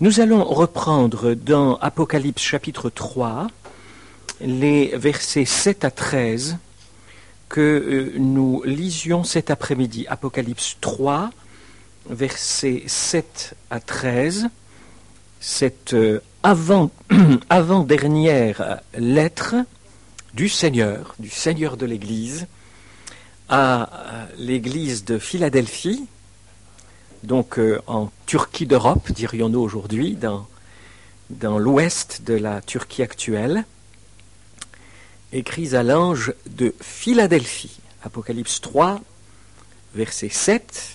Nous allons reprendre dans Apocalypse chapitre 3 les versets 7 à 13 que nous lisions cet après-midi. Apocalypse 3, versets 7 à 13, cette avant-dernière lettre du Seigneur de l'Église, à l'Église de Philadelphie, donc en Turquie d'Europe, dirions-nous aujourd'hui, dans l'ouest de la Turquie actuelle, écrits à l'ange de Philadelphie. Apocalypse 3, verset 7.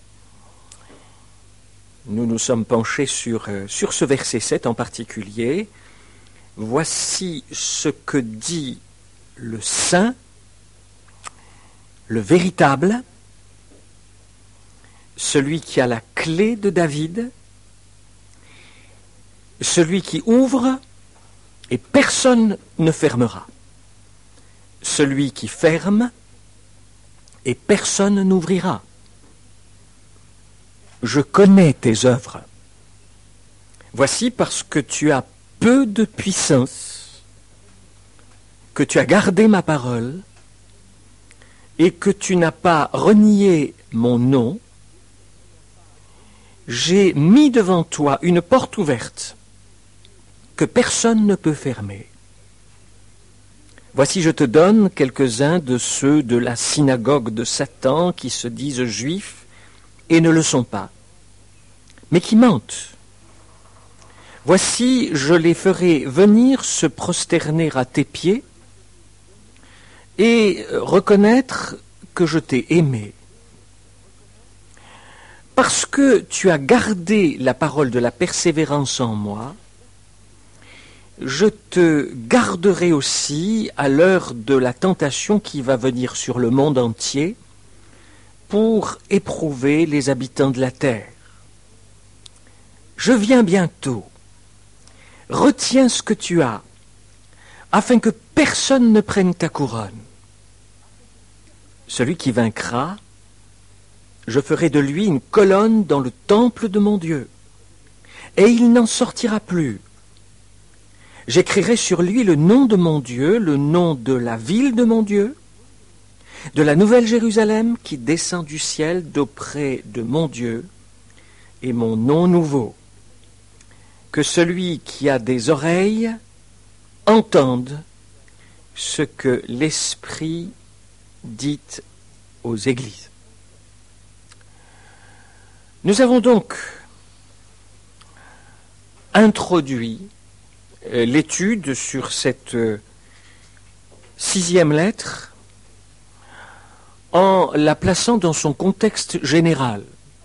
Nous nous sommes penchés sur ce verset 7 en particulier. Voici ce que dit le Saint, le véritable, celui qui a la clé de David, celui qui ouvre et personne ne fermera, celui qui ferme et personne n'ouvrira. Je connais tes œuvres. Voici parce que tu as peu de puissance, que tu as gardé ma parole et que tu n'as pas renié mon nom, j'ai mis devant toi une porte ouverte que personne ne peut fermer. Voici, je te donne quelques-uns de ceux de la synagogue de Satan qui se disent juifs et ne le sont pas, mais qui mentent. Voici, je les ferai venir se prosterner à tes pieds et reconnaître que je t'ai aimé. Parce que tu as gardé la parole de la persévérance en moi, je te garderai aussi à l'heure de la tentation qui va venir sur le monde entier pour éprouver les habitants de la terre. Je viens bientôt. Retiens ce que tu as, afin que personne ne prenne ta couronne. Celui qui vaincra, je ferai de lui une colonne dans le temple de mon Dieu, et il n'en sortira plus. J'écrirai sur lui le nom de mon Dieu, le nom de la ville de mon Dieu, de la nouvelle Jérusalem qui descend du ciel d'auprès de mon Dieu, et mon nom nouveau. Que celui qui a des oreilles entende ce que l'Esprit dit aux églises. Nous avons donc introduit l'étude sur cette 6e lettre en la plaçant dans son contexte général.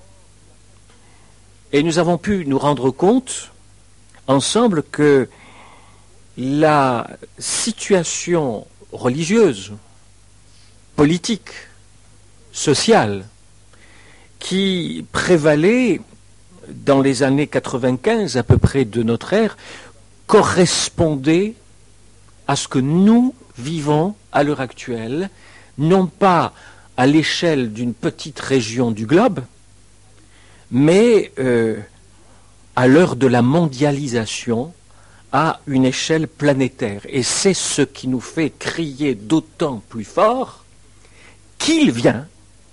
Et nous avons pu nous rendre compte ensemble que la situation religieuse, politique, sociale, qui prévalait dans les années 95 à peu près de notre ère, correspondait à ce que nous vivons à l'heure actuelle, non pas à l'échelle d'une petite région du globe, mais à l'heure de la mondialisation, à une échelle planétaire. Et c'est ce qui nous fait crier d'autant plus fort qu'il vient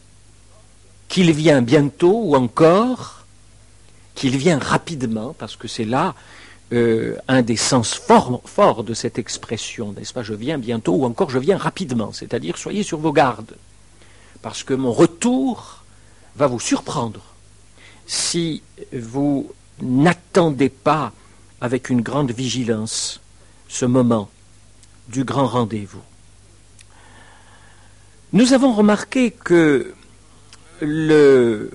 bientôt ou encore qu'il vient rapidement, parce que c'est là un des sens forts de cette expression, n'est-ce pas? Je viens bientôt ou encore je viens rapidement, c'est-à-dire soyez sur vos gardes, parce que mon retour va vous surprendre si vous n'attendez pas avec une grande vigilance ce moment du grand rendez-vous. Nous avons remarqué que le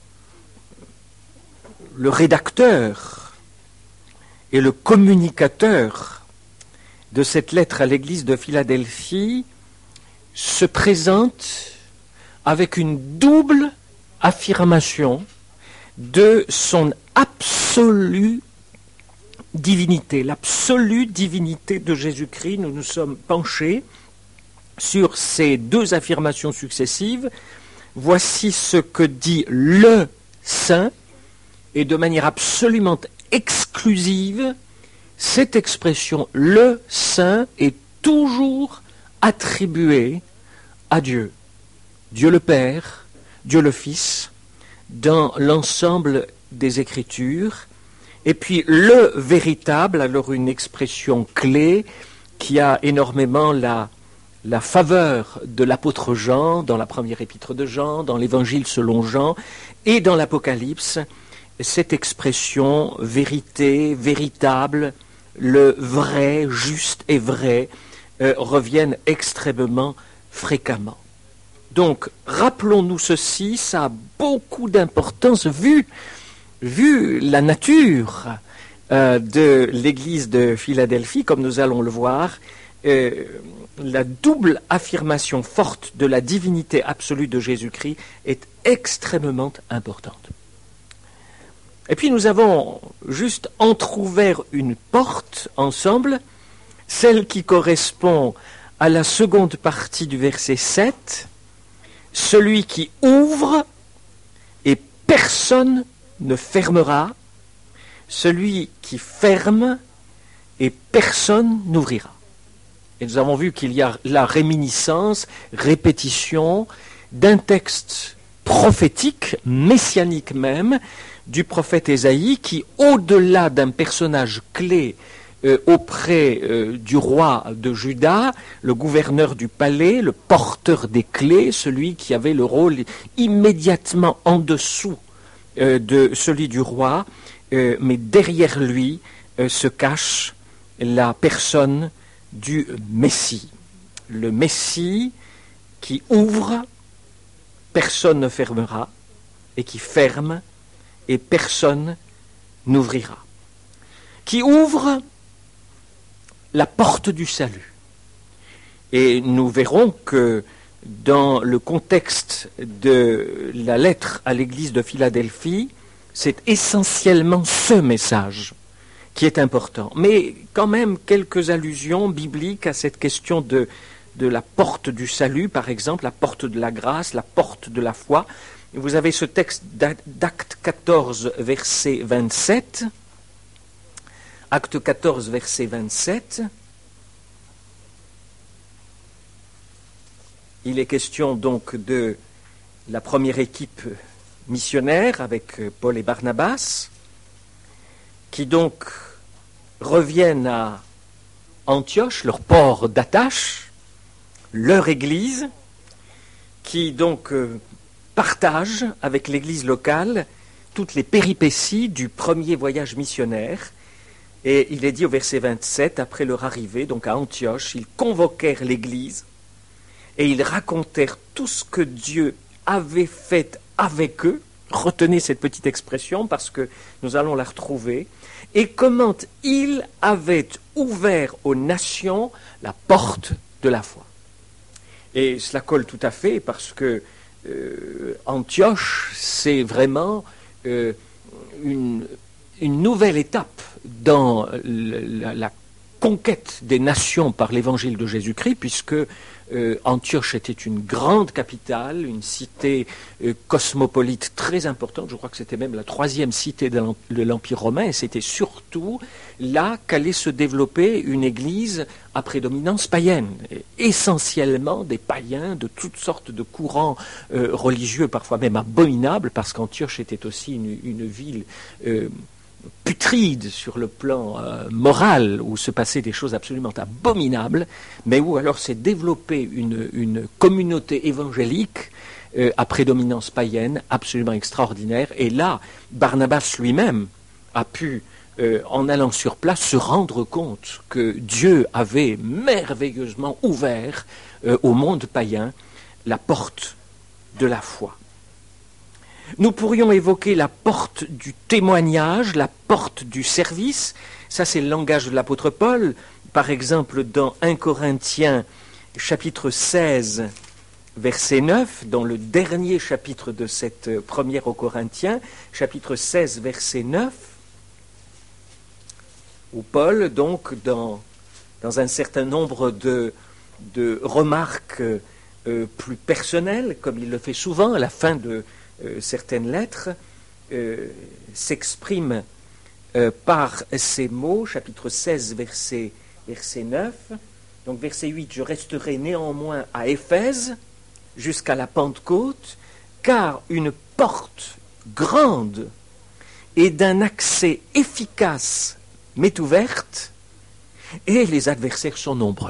rédacteur et le communicateur de cette lettre à l'église de Philadelphie se présente avec une double affirmation de son absolue divinité, l'absolue divinité de Jésus-Christ. Nous nous sommes penchés sur ces deux affirmations successives. Voici ce que dit le Saint, et de manière absolument exclusive, cette expression, le Saint, est toujours attribuée à Dieu. Dieu le Père, Dieu le Fils, dans l'ensemble des Écritures. Et puis le véritable, alors une expression clé qui a énormément la faveur de l'apôtre Jean, dans la première épître de Jean, dans l'évangile selon Jean, et dans l'Apocalypse, cette expression vérité, véritable, le vrai, juste et vrai, reviennent extrêmement fréquemment. Donc, rappelons-nous ceci, ça a beaucoup d'importance vu la nature de l'Église de Philadelphie, comme nous allons le voir, la double affirmation forte de la divinité absolue de Jésus-Christ est extrêmement importante. Et puis nous avons juste entrouvert une porte ensemble, celle qui correspond à la seconde partie du verset 7, celui qui ouvre et personne ne fermera, celui qui ferme et personne n'ouvrira. Et nous avons vu qu'il y a la réminiscence, répétition d'un texte prophétique, messianique même, du prophète Ésaïe, qui, au-delà d'un personnage clé auprès du roi de Juda, le gouverneur du palais, le porteur des clés, celui qui avait le rôle immédiatement en dessous de celui du roi, mais derrière lui se cache la personne du Messie. Le Messie qui ouvre, personne ne fermera, et qui ferme, et personne n'ouvrira. Qui ouvre la porte du salut. Et nous verrons que dans le contexte de la lettre à l'église de Philadelphie, c'est essentiellement ce message qui est important. Mais quand même quelques allusions bibliques à cette question de la porte du salut, par exemple, la porte de la grâce, la porte de la foi. Vous avez ce texte d'Acte 14, verset 27. Acte 14, verset 27. Il est question donc de la première équipe missionnaire avec Paul et Barnabas, qui donc reviennent à Antioche, leur port d'attache, leur église, qui donc partagent avec l'église locale toutes les péripéties du premier voyage missionnaire. Et il est dit au verset 27, après leur arrivée, donc à Antioche, ils convoquèrent l'église et ils racontèrent tout ce que Dieu avait fait avec eux. Retenez cette petite expression parce que nous allons la retrouver. Et comment il avait ouvert aux nations la porte de la foi. Et cela colle tout à fait parce que Antioche, c'est vraiment une nouvelle étape dans la conquête des nations par l'évangile de Jésus-Christ, puisque Antioche était une grande capitale, une cité cosmopolite très importante. Je crois que c'était même la troisième cité de l'Empire romain, et c'était surtout là qu'allait se développer une église à prédominance païenne, essentiellement des païens de toutes sortes de courants religieux, parfois même abominables, parce qu'Antioche était aussi une ville putride sur le plan moral, où se passaient des choses absolument abominables, mais où alors s'est développée une communauté évangélique à prédominance païenne absolument extraordinaire. Et là, Barnabas lui-même a pu, en allant sur place, se rendre compte que Dieu avait merveilleusement ouvert au monde païen la porte de la foi. Nous pourrions évoquer la porte du témoignage, la porte du service. Ça, c'est le langage de l'apôtre Paul. Par exemple, dans 1 Corinthiens, chapitre 16, verset 9, dans le dernier chapitre de cette première aux Corinthiens, chapitre 16, verset 9, où Paul, donc, dans un certain nombre de remarques plus personnelles, comme il le fait souvent à la fin de certaines lettres, s'exprime par ces mots, chapitre 16, verset 9. Donc verset 8, je resterai néanmoins à Éphèse jusqu'à la Pentecôte, car une porte grande et d'un accès efficace m'est ouverte, et les adversaires sont nombreux.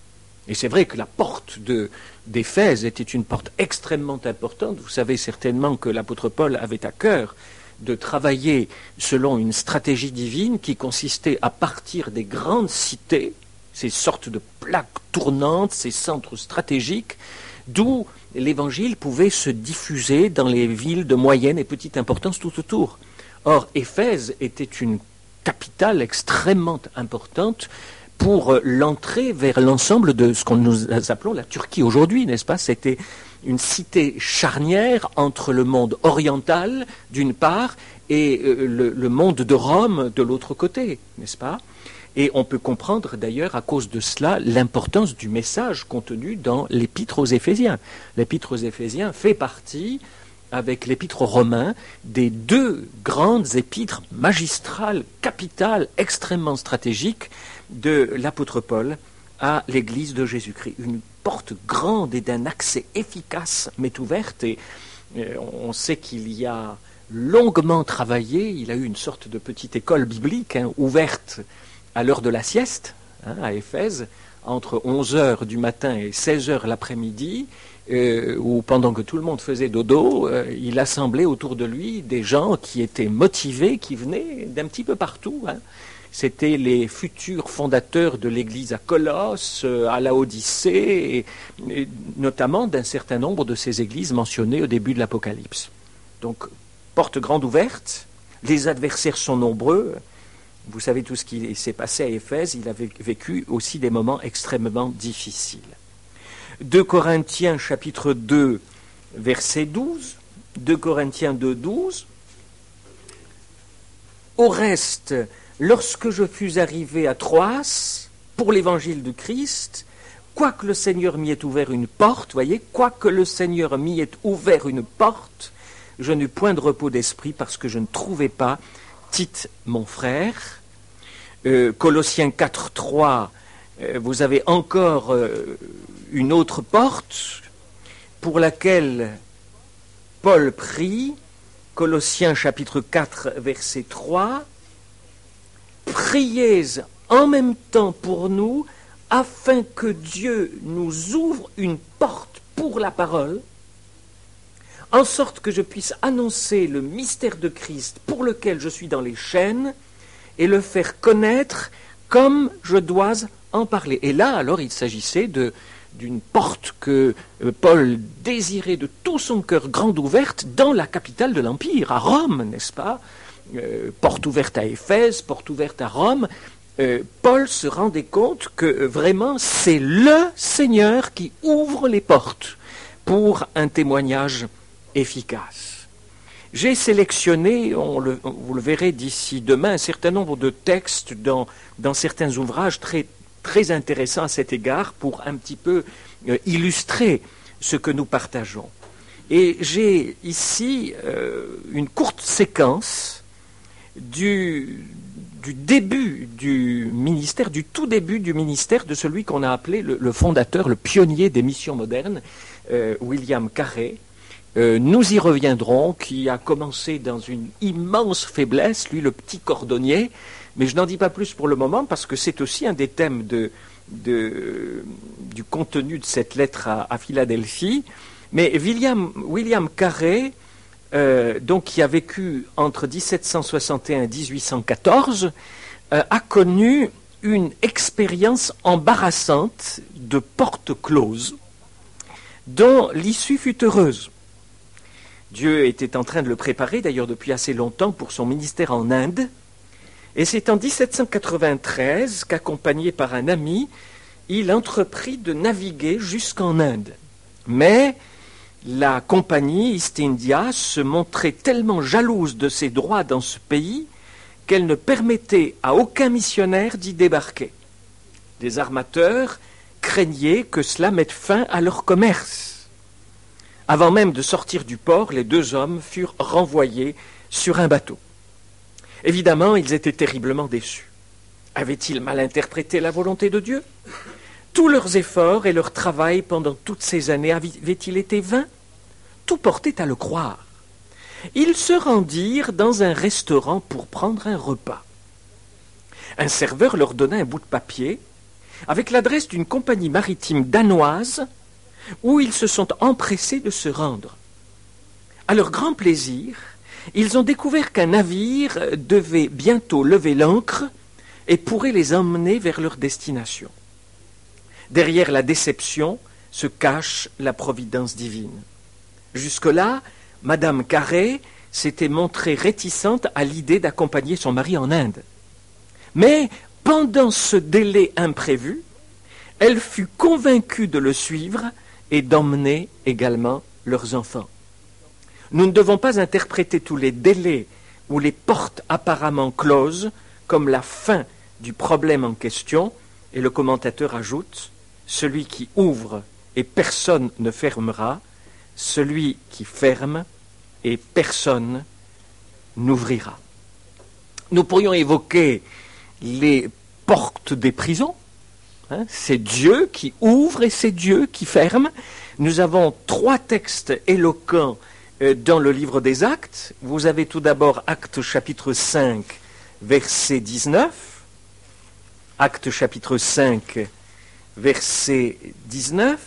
Et c'est vrai que la porte d'Éphèse était une porte extrêmement importante. Vous savez certainement que l'apôtre Paul avait à cœur de travailler selon une stratégie divine qui consistait à partir des grandes cités, ces sortes de plaques tournantes, ces centres stratégiques, d'où l'évangile pouvait se diffuser dans les villes de moyenne et petite importance tout autour. Or, Éphèse était une capitale extrêmement importante pour l'entrée vers l'ensemble de ce qu'on nous appelons la Turquie aujourd'hui, n'est-ce pas? C'était une cité charnière entre le monde oriental, d'une part, et le monde de Rome de l'autre côté, n'est-ce pas? Et on peut comprendre d'ailleurs à cause de cela l'importance du message contenu dans l'épître aux Éphésiens. L'épître aux Éphésiens fait partie, avec l'épître aux Romains, des deux grandes épîtres magistrales, capitales, extrêmement stratégiques de l'apôtre Paul à l'église de Jésus-Christ. Une porte grande et d'un accès efficace m'est ouverte, et on sait qu'il y a longuement travaillé, il a eu une sorte de petite école biblique ouverte à l'heure de la sieste, à Éphèse, entre 11h du matin et 16h l'après-midi, où pendant que tout le monde faisait dodo, il assemblait autour de lui des gens qui étaient motivés, qui venaient d'un petit peu partout. C'était les futurs fondateurs de l'église à Colosse, à Laodicée, et notamment d'un certain nombre de ces églises mentionnées au début de l'Apocalypse. Donc, porte grande ouverte, les adversaires sont nombreux. Vous savez tout ce qui s'est passé à Éphèse, il avait vécu aussi des moments extrêmement difficiles. 2 Corinthiens chapitre 2, verset 12, 2 Corinthiens 2, 12. Au reste, lorsque je fus arrivé à Troas pour l'évangile du Christ, quoique le Seigneur m'y ait ouvert une porte, voyez, quoique le Seigneur m'y ait ouvert une porte, je n'eus point de repos d'esprit parce que je ne trouvais pas Tite, mon frère. Colossiens 4, 3, vous avez encore une autre porte pour laquelle Paul prie. Colossiens chapitre 4, verset 3. Priez en même temps pour nous, afin que Dieu nous ouvre une porte pour la parole, en sorte que je puisse annoncer le mystère de Christ pour lequel je suis dans les chaînes, et le faire connaître comme je dois en parler. Et là, alors, il s'agissait d'une porte que Paul désirait de tout son cœur grande ouverte dans la capitale de l'Empire, à Rome, n'est-ce pas? Porte ouverte à Éphèse, porte ouverte à Rome. Paul se rendait compte que vraiment c'est le Seigneur qui ouvre les portes pour un témoignage efficace. J'ai sélectionné, vous le verrez d'ici demain, un certain nombre de textes dans certains ouvrages très, très intéressants à cet égard pour un petit peu illustrer ce que nous partageons. Et j'ai ici une courte séquence du début du ministère, du tout début du ministère de celui qu'on a appelé le fondateur, le pionnier des missions modernes, William Carey. Nous y reviendrons, qui a commencé dans une immense faiblesse, lui le petit cordonnier, mais je n'en dis pas plus pour le moment parce que c'est aussi un des thèmes du contenu de cette lettre à Philadelphie. Mais William Carey, donc qui a vécu entre 1761 et 1814, a connu une expérience embarrassante de porte close, dont l'issue fut heureuse. Dieu était en train de le préparer, d'ailleurs depuis assez longtemps, pour son ministère en Inde. Et c'est en 1793 qu'accompagné par un ami, il entreprit de naviguer jusqu'en Inde. Mais la compagnie East India se montrait tellement jalouse de ses droits dans ce pays qu'elle ne permettait à aucun missionnaire d'y débarquer. Les armateurs craignaient que cela mette fin à leur commerce. Avant même de sortir du port, les deux hommes furent renvoyés sur un bateau. Évidemment, ils étaient terriblement déçus. Avaient-ils mal interprété la volonté de Dieu? Tous leurs efforts et leur travail pendant toutes ces années avaient-ils été vains? Tout portait à le croire. Ils se rendirent dans un restaurant pour prendre un repas. Un serveur leur donna un bout de papier avec l'adresse d'une compagnie maritime danoise où ils se sont empressés de se rendre. À leur grand plaisir, ils ont découvert qu'un navire devait bientôt lever l'ancre et pourrait les emmener vers leur destination. Derrière la déception se cache la providence divine. Jusque-là, Madame Carré s'était montrée réticente à l'idée d'accompagner son mari en Inde. Mais pendant ce délai imprévu, elle fut convaincue de le suivre et d'emmener également leurs enfants. Nous ne devons pas interpréter tous les délais ou les portes apparemment closes comme la fin du problème en question, et le commentateur ajoute « Celui qui ouvre et personne ne fermera, celui qui ferme et personne n'ouvrira. » Nous pourrions évoquer les portes des prisons. C'est Dieu qui ouvre et c'est Dieu qui ferme. Nous avons 3 textes éloquents dans le livre des Actes. Vous avez tout d'abord Actes chapitre 5, verset 19. Actes chapitre 5, verset 19.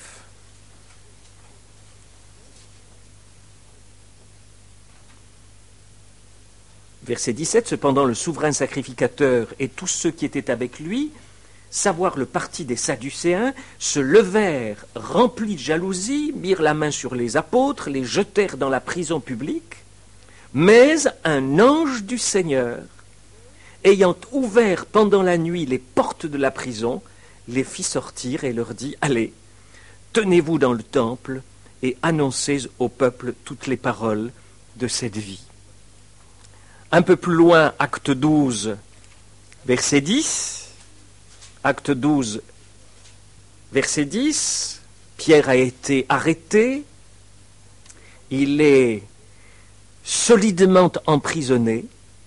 Verset 17, cependant le souverain sacrificateur et tous ceux qui étaient avec lui, savoir le parti des Sadducéens, se levèrent remplis de jalousie, mirent la main sur les apôtres, les jetèrent dans la prison publique. Mais un ange du Seigneur, ayant ouvert pendant la nuit les portes de la prison, les fit sortir et leur dit « Allez, tenez-vous dans le temple et annoncez au peuple toutes les paroles de cette vie. » Un peu plus loin, acte 12, verset 10. Acte 12, verset 10. Pierre a été arrêté. Il est solidement emprisonné.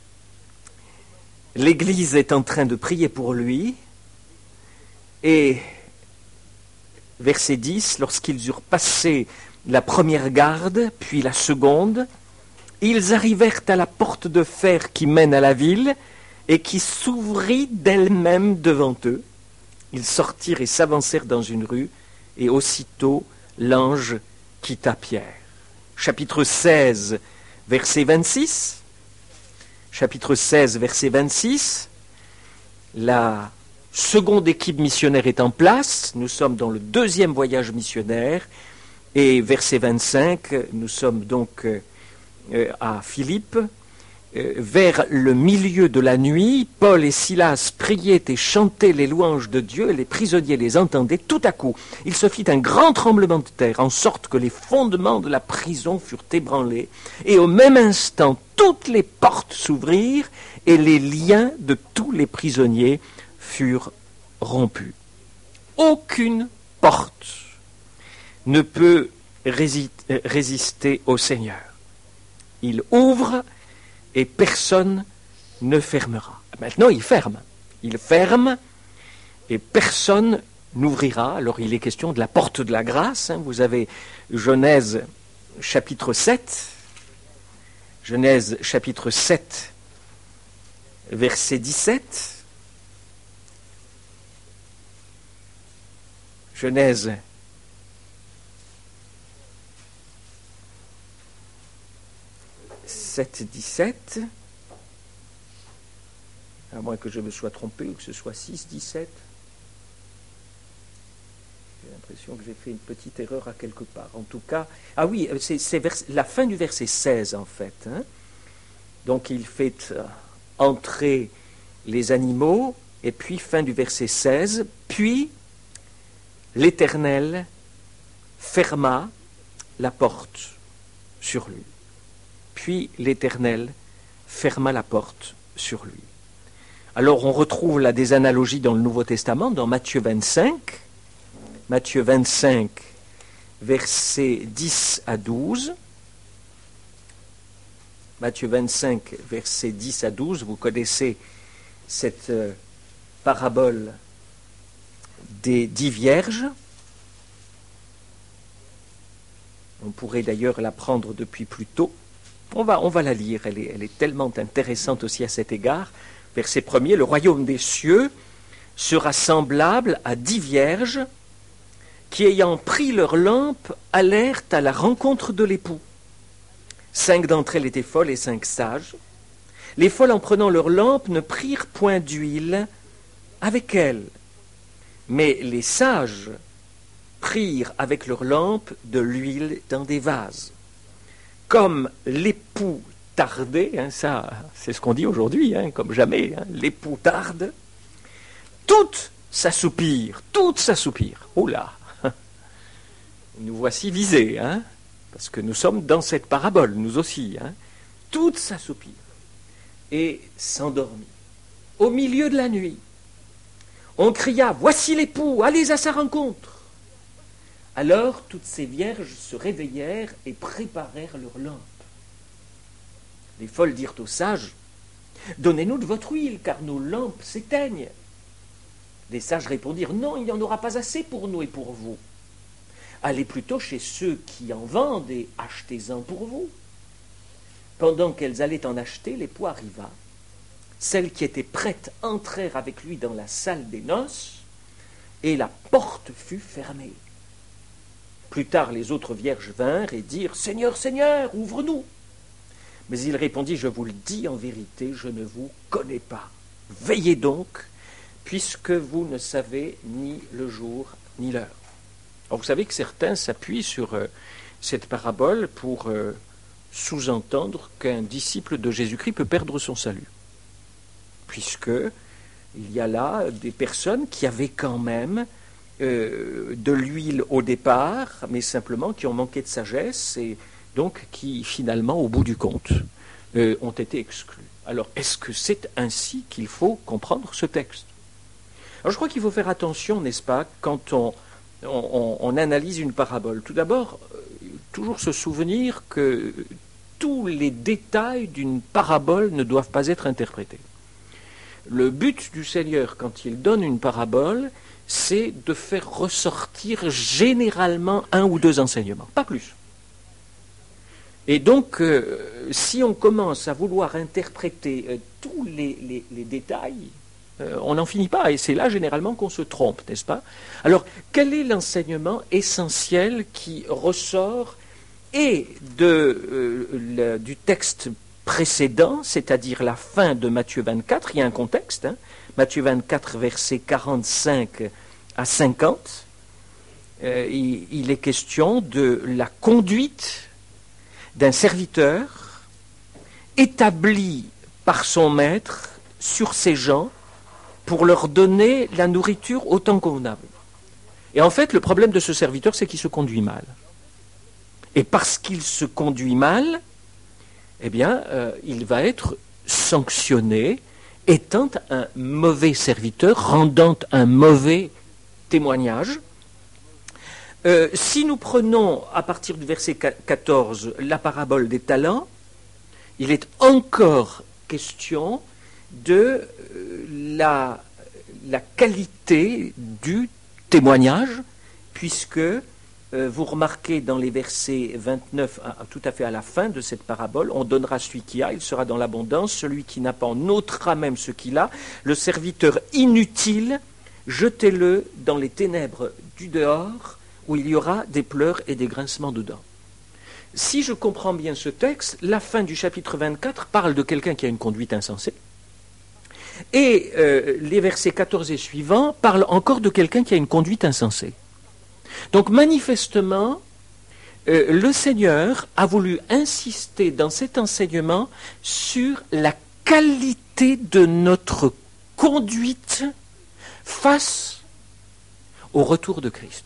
L'Église est en train de prier pour lui. Et verset 10, lorsqu'ils eurent passé la première garde, puis la seconde, ils arrivèrent à la porte de fer qui mène à la ville et qui s'ouvrit d'elle-même devant eux. Ils sortirent et s'avancèrent dans une rue, et aussitôt l'ange quitta Pierre. Chapitre 16, verset 26. Chapitre 16, verset 26. La seconde équipe missionnaire est en place. Nous sommes dans le 2e voyage missionnaire. Et verset 25, nous sommes donc à Philippe. Vers le milieu de la nuit, Paul et Silas priaient et chantaient les louanges de Dieu, et les prisonniers les entendaient. Tout à coup, il se fit un grand tremblement de terre, en sorte que les fondements de la prison furent ébranlés, et au même instant, toutes les portes s'ouvrirent, et les liens de tous les prisonniers furent rompus. Aucune porte ne peut résister au Seigneur. Il ouvre et personne ne fermera. Maintenant, il ferme. Il ferme et personne n'ouvrira. Alors, il est question de la porte de la grâce. Vous avez Genèse chapitre 7. Genèse chapitre 7, verset 17. Genèse 7, 17, à moins que je me sois trompé ou que ce soit 6, 17. J'ai l'impression que j'ai fait une petite erreur à quelque part. En tout cas, ah oui, c'est la fin du verset 16 en fait. Donc il fait entrer les animaux, et puis fin du verset 16, puis l'Éternel ferma la porte sur lui. Puis l'Éternel ferma la porte sur lui. Alors on retrouve là des analogies dans le Nouveau Testament, dans Matthieu 25. Matthieu 25, versets 10 à 12. Matthieu 25, versets 10 à 12, vous connaissez cette parabole des 10 vierges. On pourrait d'ailleurs la prendre depuis plus tôt. On va la lire, elle est tellement intéressante aussi à cet égard. Verset 1er, le royaume des cieux sera semblable à 10 vierges qui, ayant pris leurs lampes, allèrent à la rencontre de l'époux. 5 d'entre elles étaient folles et 5 sages. Les folles, en prenant leurs lampes, ne prirent point d'huile avec elles. Mais les sages prirent avec leurs lampes de l'huile dans des vases. Comme l'époux tardait, ça c'est ce qu'on dit aujourd'hui, comme jamais, l'époux tarde, toutes s'assoupirent. Oh là, nous voici visés, parce que nous sommes dans cette parabole, nous aussi. Toutes s'assoupirent et s'endormirent. Au milieu de la nuit, on cria, voici l'époux, allez à sa rencontre. Alors toutes ces vierges se réveillèrent et préparèrent leurs lampes. Les folles dirent aux sages, donnez-nous de votre huile, car nos lampes s'éteignent. Les sages répondirent, non, il n'y en aura pas assez pour nous et pour vous. Allez plutôt chez ceux qui en vendent et achetez-en pour vous. Pendant qu'elles allaient en acheter, l'époux arriva. Celles qui étaient prêtes entrèrent avec lui dans la salle des noces, et la porte fut fermée. Plus tard, les autres vierges vinrent et dirent « Seigneur, Seigneur, ouvre-nous » Mais il répondit « Je vous le dis en vérité, je ne vous connais pas. Veillez donc, puisque vous ne savez ni le jour ni l'heure. » Alors vous savez que certains s'appuient sur cette parabole pour sous-entendre qu'un disciple de Jésus-Christ peut perdre son salut. Puisque il y a là des personnes qui avaient quand même de l'huile au départ, mais simplement qui ont manqué de sagesse et donc qui finalement, au bout du compte, ont été exclus. Alors, est-ce que c'est ainsi qu'il faut comprendre ce texte? Alors, je crois qu'il faut faire attention, n'est-ce pas, quand on analyse une parabole. Tout d'abord, toujours se souvenir que tous les détails d'une parabole ne doivent pas être interprétés. Le but du Seigneur, quand il donne une parabole, c'est de faire ressortir généralement un ou deux enseignements, pas plus. Et donc, si on commence à vouloir interpréter tous les détails, on n'en finit pas, et c'est là généralement qu'on se trompe, n'est-ce pas? Alors, quel est l'enseignement essentiel qui ressort et du texte précédent, c'est-à-dire la fin de Matthieu 24, il y a un contexte, Matthieu 24, versets 45 à 50, il est question de la conduite d'un serviteur établi par son maître sur ses gens pour leur donner la nourriture autant convenable. Et en fait, le problème de ce serviteur, c'est qu'il se conduit mal. Et parce qu'il se conduit mal, eh bien, il va être sanctionné, étant un mauvais serviteur, rendant un mauvais témoignage. Si nous prenons, à partir du verset 14, la parabole des talents, il est encore question de la qualité du témoignage, puisque vous remarquez dans les versets 29, tout à fait à la fin de cette parabole, on donnera celui qui a, il sera dans l'abondance, celui qui n'a pas, on ôtera même ce qu'il a, le serviteur inutile, jetez-le dans les ténèbres du dehors, où il y aura des pleurs et des grincements de dents. Si je comprends bien ce texte, la fin du chapitre 24 parle de quelqu'un qui a une conduite insensée, et les versets 14 et suivants parlent encore de quelqu'un qui a une conduite insensée. Donc manifestement, le Seigneur a voulu insister dans cet enseignement sur la qualité de notre conduite face au retour de Christ.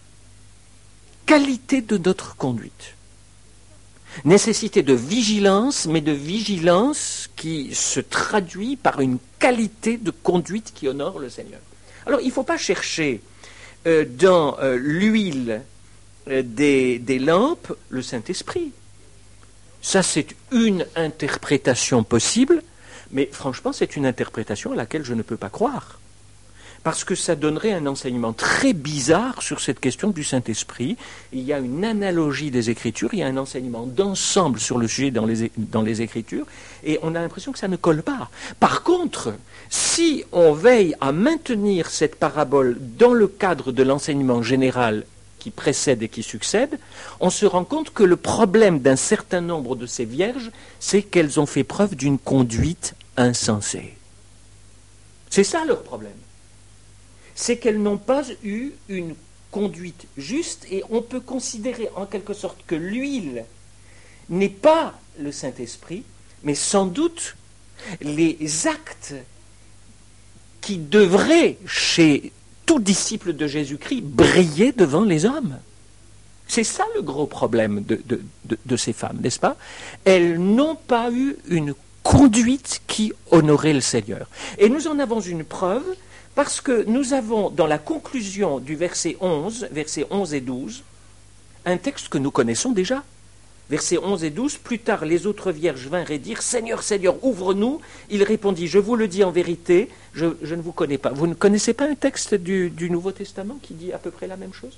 Qualité de notre conduite. Nécessité de vigilance, mais de vigilance qui se traduit par une qualité de conduite qui honore le Seigneur. Alors, il ne faut pas chercher dans l'huile des lampes le Saint-Esprit. Ça, c'est une interprétation possible, mais franchement, c'est une interprétation à laquelle je ne peux pas croire. Parce que ça donnerait un enseignement très bizarre sur cette question du Saint-Esprit. Il y a une analogie des Écritures, il y a un enseignement d'ensemble sur le sujet dans les Écritures, et on a l'impression que ça ne colle pas. Par contre, si on veille à maintenir cette parabole dans le cadre de l'enseignement général qui précède et qui succède, on se rend compte que le problème d'un certain nombre de ces vierges, c'est qu'elles ont fait preuve d'une conduite insensée. C'est ça leur problème. C'est qu'elles n'ont pas eu une conduite juste, et on peut considérer en quelque sorte que l'huile n'est pas le Saint-Esprit, mais sans doute les actes qui devraient, chez tout disciple de Jésus-Christ, briller devant les hommes. C'est ça le gros problème de ces femmes, n'est-ce pas? Elles n'ont pas eu une conduite qui honorait le Seigneur. Et nous en avons une preuve, parce que nous avons, dans la conclusion du versets 11 et 12, un texte que nous connaissons déjà. Versets 11 et 12, plus tard les autres vierges vinrent et dirent « Seigneur, Seigneur, ouvre-nous » Il répondit « Je vous le dis en vérité, je ne vous connais pas. » Vous ne connaissez pas un texte du Nouveau Testament qui dit à peu près la même chose?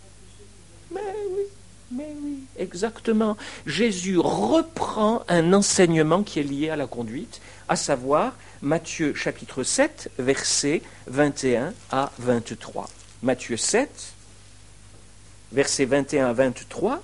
Mais oui, exactement. Jésus reprend un enseignement qui est lié à la conduite, à savoir Matthieu chapitre 7, versets 21 à 23. Matthieu 7, versets 21 à 23.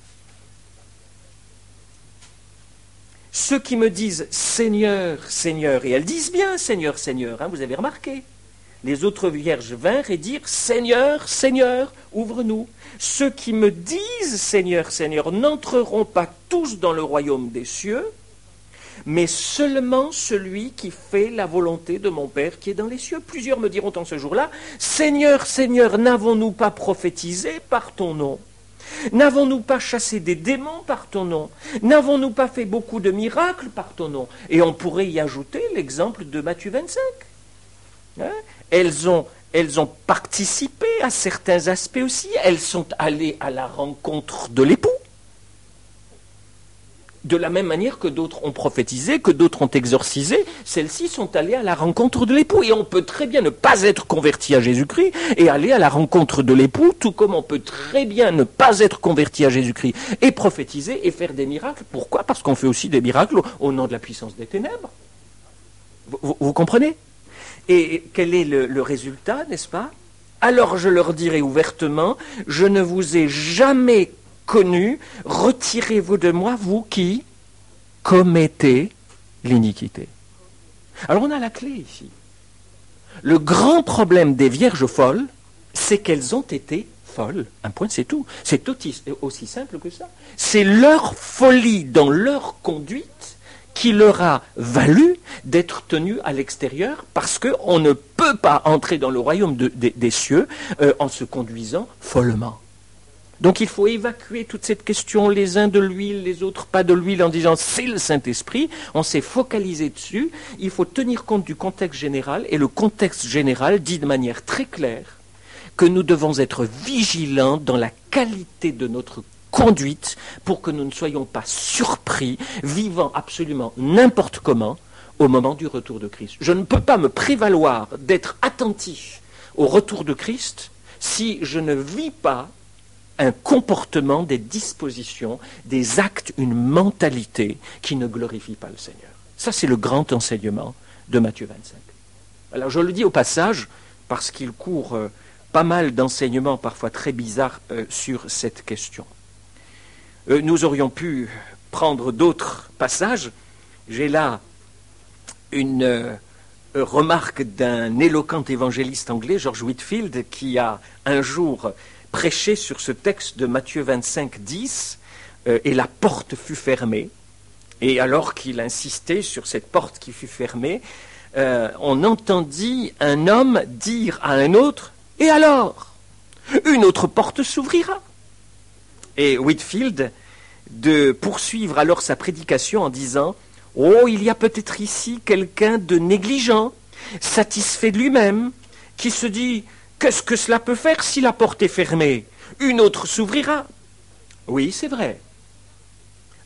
Ceux qui me disent Seigneur, Seigneur, et elles disent bien Seigneur, Seigneur, vous avez remarqué. Les autres vierges vinrent et dirent Seigneur, Seigneur, ouvre-nous. Ceux qui me disent Seigneur, Seigneur n'entreront pas tous dans le royaume des cieux, mais seulement celui qui fait la volonté de mon Père qui est dans les cieux. Plusieurs me diront en ce jour-là, Seigneur, Seigneur, n'avons-nous pas prophétisé par ton nom? N'avons-nous pas chassé des démons par ton nom? N'avons-nous pas fait beaucoup de miracles par ton nom? Et on pourrait y ajouter l'exemple de Matthieu 25. Elles ont participé à certains aspects aussi. Elles sont allées à la rencontre de l'époux. De la même manière que d'autres ont prophétisé, que d'autres ont exorcisé, celles-ci sont allées à la rencontre de l'époux. Et on peut très bien ne pas être converti à Jésus-Christ et aller à la rencontre de l'époux, tout comme on peut très bien ne pas être converti à Jésus-Christ et prophétiser et faire des miracles. Pourquoi? Parce qu'on fait aussi des miracles au nom de la puissance des ténèbres. Vous comprenez? Et quel est le résultat, n'est-ce pas? Alors je leur dirai ouvertement, je ne vous ai jamais connu, retirez-vous de moi, vous qui commettez l'iniquité. Alors on a la clé ici. Le grand problème des vierges folles, c'est qu'elles ont été folles. Un point, c'est tout. C'est aussi simple que ça. C'est leur folie dans leur conduite qui leur a valu d'être tenus à l'extérieur, parce qu'on ne peut pas entrer dans le royaume des cieux en se conduisant follement. Donc il faut évacuer toute cette question, les uns de l'huile, les autres pas de l'huile, en disant c'est le Saint-Esprit, on s'est focalisé dessus. Il faut tenir compte du contexte général, et le contexte général dit de manière très claire que nous devons être vigilants dans la qualité de notre conduite pour que nous ne soyons pas surpris, vivant absolument n'importe comment au moment du retour de Christ. Je ne peux pas me prévaloir d'être attentif au retour de Christ si je ne vis pas un comportement, des dispositions, des actes, une mentalité qui ne glorifie pas le Seigneur. Ça, c'est le grand enseignement de Matthieu 25. Alors, je le dis au passage, parce qu'il court pas mal d'enseignements, parfois très bizarres, sur cette question. Nous aurions pu prendre d'autres passages. J'ai là une remarque d'un éloquent évangéliste anglais, George Whitefield, qui a un jour prêché sur ce texte de Matthieu 25, 10, et la porte fut fermée. Et alors qu'il insistait sur cette porte qui fut fermée, on entendit un homme dire à un autre, « Et alors? Une autre porte s'ouvrira. » Et Whitefield de poursuivre alors sa prédication en disant « Oh, il y a peut-être ici quelqu'un de négligent, satisfait de lui-même, qui se dit « Qu'est-ce que cela peut faire si la porte est fermée? Une autre s'ouvrira. » Oui, c'est vrai.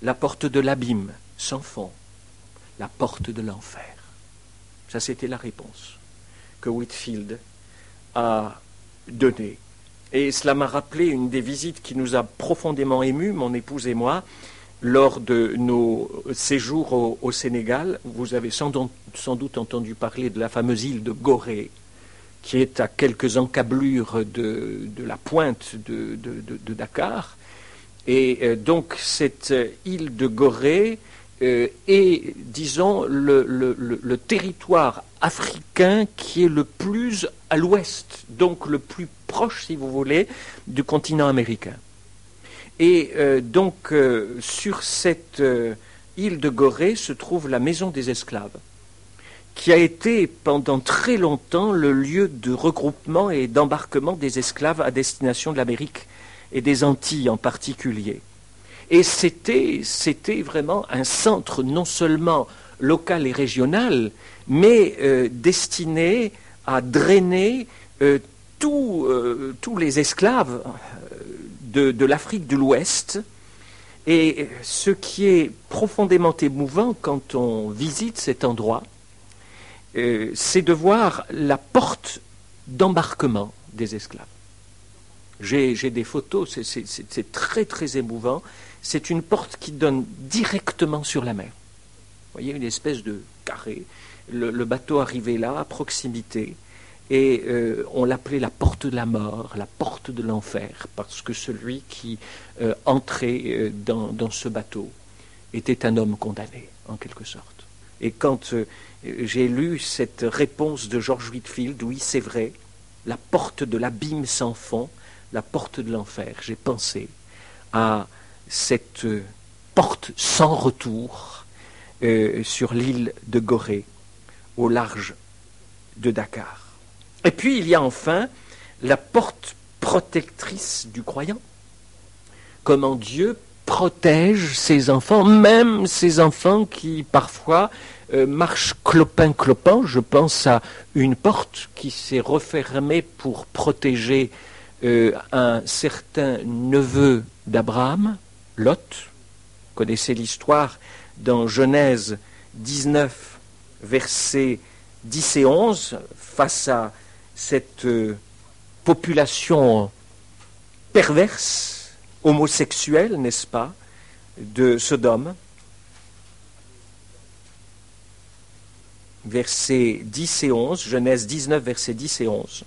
la porte de l'abîme, sans fond, la porte de l'enfer. Ça, c'était la réponse que Whitefield a donnée. Et cela m'a rappelé une des visites qui nous a profondément émus, mon épouse et moi, lors de nos séjours au Sénégal. Vous avez sans doute entendu parler de la fameuse île de Gorée, qui est à quelques encablures de la pointe de Dakar. Et donc cette île de Gorée est, disons, le territoire africain qui est le plus à l'ouest, donc le plus proche, si vous voulez, du continent américain. Et donc sur cette île de Gorée se trouve la maison des esclaves, qui a été pendant très longtemps le lieu de regroupement et d'embarquement des esclaves à destination de l'Amérique et des Antilles en particulier. Et c'était vraiment un centre non seulement local et régional, mais destiné à drainer tous les esclaves de l'Afrique de l'Ouest. Et ce qui est profondément émouvant quand on visite cet endroit, c'est de voir la porte d'embarquement des esclaves. J'ai des photos, c'est très très émouvant. C'est une porte qui donne directement sur la mer. Vous voyez, une espèce de carré. Le bateau arrivait là, à proximité, et on l'appelait la porte de la mort, la porte de l'enfer, parce que celui qui entrait dans ce bateau était un homme condamné, en quelque sorte. Et quand j'ai lu cette réponse de George Whitefield, oui, c'est vrai, la porte de l'abîme sans fond, la porte de l'enfer, j'ai pensé à cette porte sans retour sur l'île de Gorée, au large de Dakar. Et puis il y a enfin la porte protectrice du croyant. Comment Dieu protège ses enfants, même ses enfants qui parfois marchent clopin-clopin. Je pense à une porte qui s'est refermée pour protéger un certain neveu d'Abraham, Lot. Vous connaissez l'histoire dans Genèse 19, versets 10 et 11, face à cette population perverse, homosexuelle, n'est-ce pas, de Sodome. Versets 10 et 11, Genèse 19, versets 10 et 11.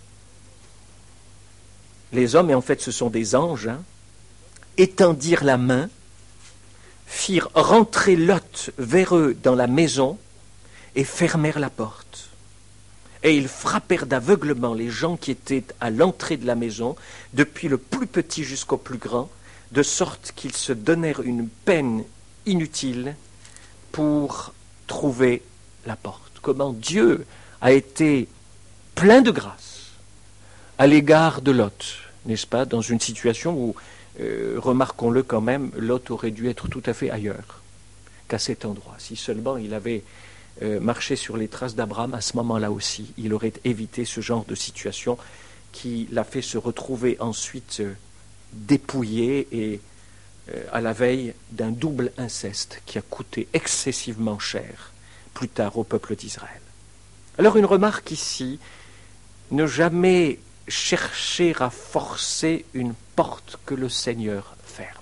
Les hommes, et en fait ce sont des anges, étendirent la main, firent rentrer Lot vers eux dans la maison et fermèrent la porte. Et ils frappèrent d'aveuglement les gens qui étaient à l'entrée de la maison, depuis le plus petit jusqu'au plus grand, de sorte qu'ils se donnèrent une peine inutile pour trouver la porte. Comment Dieu a été plein de grâce à l'égard de Lot, n'est-ce pas, dans une situation où, remarquons-le quand même, Lot aurait dû être tout à fait ailleurs qu'à cet endroit. Si seulement il avait marché sur les traces d'Abraham, à ce moment-là aussi, il aurait évité ce genre de situation qui l'a fait se retrouver ensuite dépouillé et à la veille d'un double inceste qui a coûté excessivement cher plus tard au peuple d'Israël. Alors une remarque ici, ne jamais chercher à forcer une porte que le Seigneur ferme.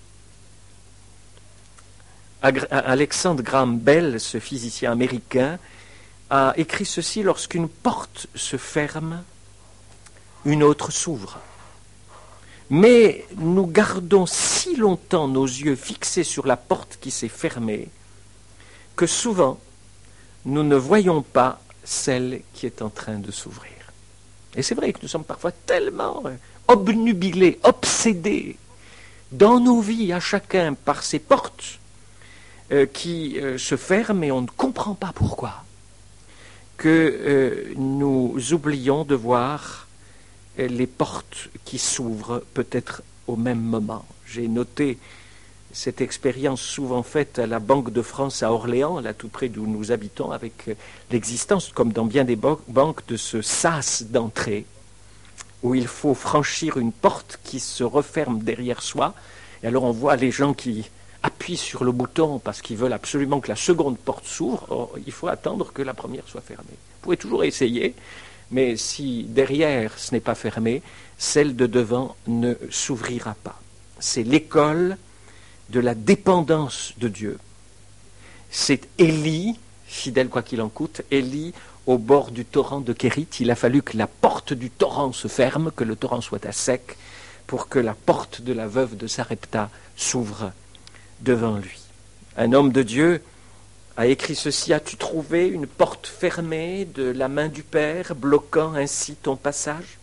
Alexander Graham Bell, ce physicien américain, a écrit ceci: lorsqu'une porte se ferme, une autre s'ouvre. Mais nous gardons si longtemps nos yeux fixés sur la porte qui s'est fermée que souvent nous ne voyons pas celle qui est en train de s'ouvrir. Et c'est vrai que nous sommes parfois tellement obnubilés, obsédés dans nos vies à chacun par ces portes qui se ferment et on ne comprend pas pourquoi, que nous oublions de voir les portes qui s'ouvrent peut-être au même moment. J'ai noté cette expérience souvent faite à la Banque de France à Orléans, là tout près d'où nous habitons, avec l'existence, comme dans bien des banques, de ce sas d'entrée, où il faut franchir une porte qui se referme derrière soi. Et alors on voit les gens qui appuient sur le bouton parce qu'ils veulent absolument que la seconde porte s'ouvre. Or, il faut attendre que la première soit fermée. Vous pouvez toujours essayer, mais si derrière ce n'est pas fermé, celle de devant ne s'ouvrira pas. C'est l'école de la dépendance de Dieu. C'est Élie, fidèle quoi qu'il en coûte, Élie au bord du torrent de Kérit. Il a fallu que la porte du torrent se ferme, que le torrent soit à sec, pour que la porte de la veuve de Sarepta s'ouvre devant lui. Un homme de Dieu a écrit ceci: as-tu trouvé une porte fermée de la main du Père, bloquant ainsi ton passage?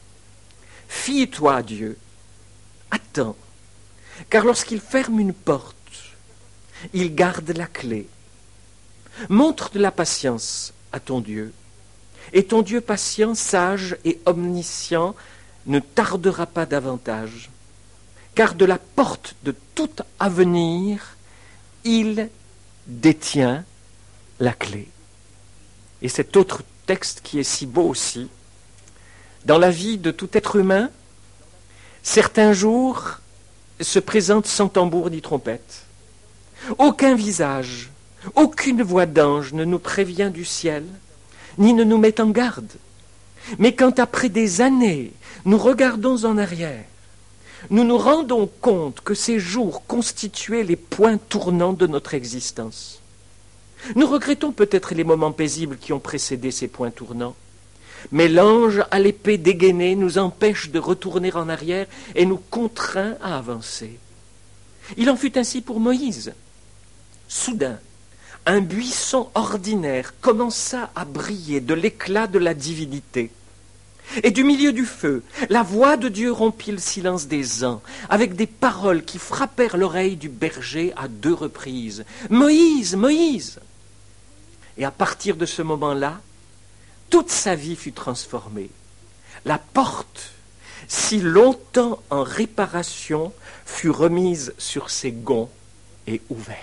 Fie-toi à Dieu, attends, car lorsqu'il ferme une porte, il garde la clé. Montre de la patience à ton Dieu, et ton Dieu patient, sage et omniscient ne tardera pas davantage, car de la porte de tout avenir, il détient la clé. Et cet autre texte qui est si beau aussi, dans la vie de tout être humain, certains jours se présentent sans tambour ni trompette. Aucun visage, aucune voix d'ange ne nous prévient du ciel, ni ne nous met en garde. Mais quand après des années, nous regardons en arrière, nous nous rendons compte que ces jours constituaient les points tournants de notre existence. Nous regrettons peut-être les moments paisibles qui ont précédé ces points tournants, mais l'ange à l'épée dégainée nous empêche de retourner en arrière et nous contraint à avancer. Il en fut ainsi pour Moïse. Soudain, un buisson ordinaire commença à briller de l'éclat de la divinité. Et du milieu du feu, la voix de Dieu rompit le silence des ans, avec des paroles qui frappèrent l'oreille du berger à 2 reprises. « Moïse, Moïse !» Et à partir de ce moment-là, toute sa vie fut transformée. La porte, si longtemps en réparation, fut remise sur ses gonds et ouverte.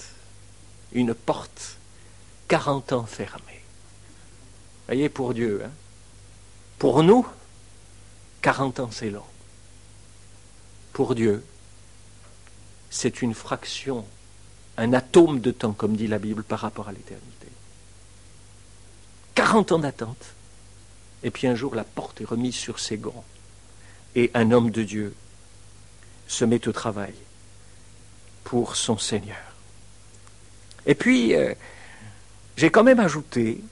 Une porte 40 ans fermée. Voyez, pour Dieu, hein? Pour nous, 40 ans c'est long. Pour Dieu, c'est une fraction, un atome de temps, comme dit la Bible, par rapport à l'éternité. 40 ans d'attente, et puis un jour la porte est remise sur ses gonds, et un homme de Dieu se met au travail pour son Seigneur. Et puis, j'ai quand même ajouté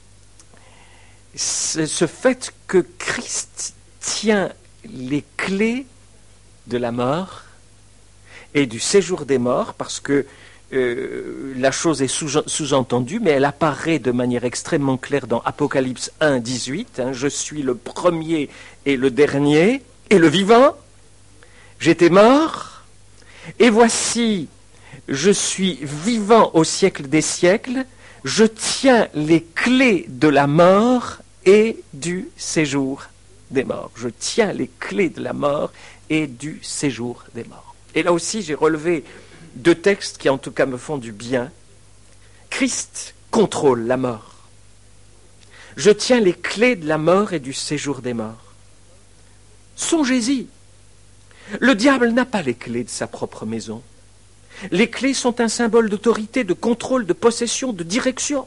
ce fait que Christ tient les clés de la mort et du séjour des morts, parce que la chose est sous-entendue, mais elle apparaît de manière extrêmement claire dans Apocalypse 1, 18. Je suis le premier et le dernier, et le vivant. J'étais mort, et voici, je suis vivant au siècle des siècles. Je tiens les clés de la mort et du séjour des morts. Je tiens les clés de la mort et du séjour des morts. Et là aussi, j'ai relevé 2 textes qui en tout cas me font du bien. Christ contrôle la mort. Je tiens les clés de la mort et du séjour des morts. Songez-y. Le diable n'a pas les clés de sa propre maison. Les clés sont un symbole d'autorité, de contrôle, de possession, de direction.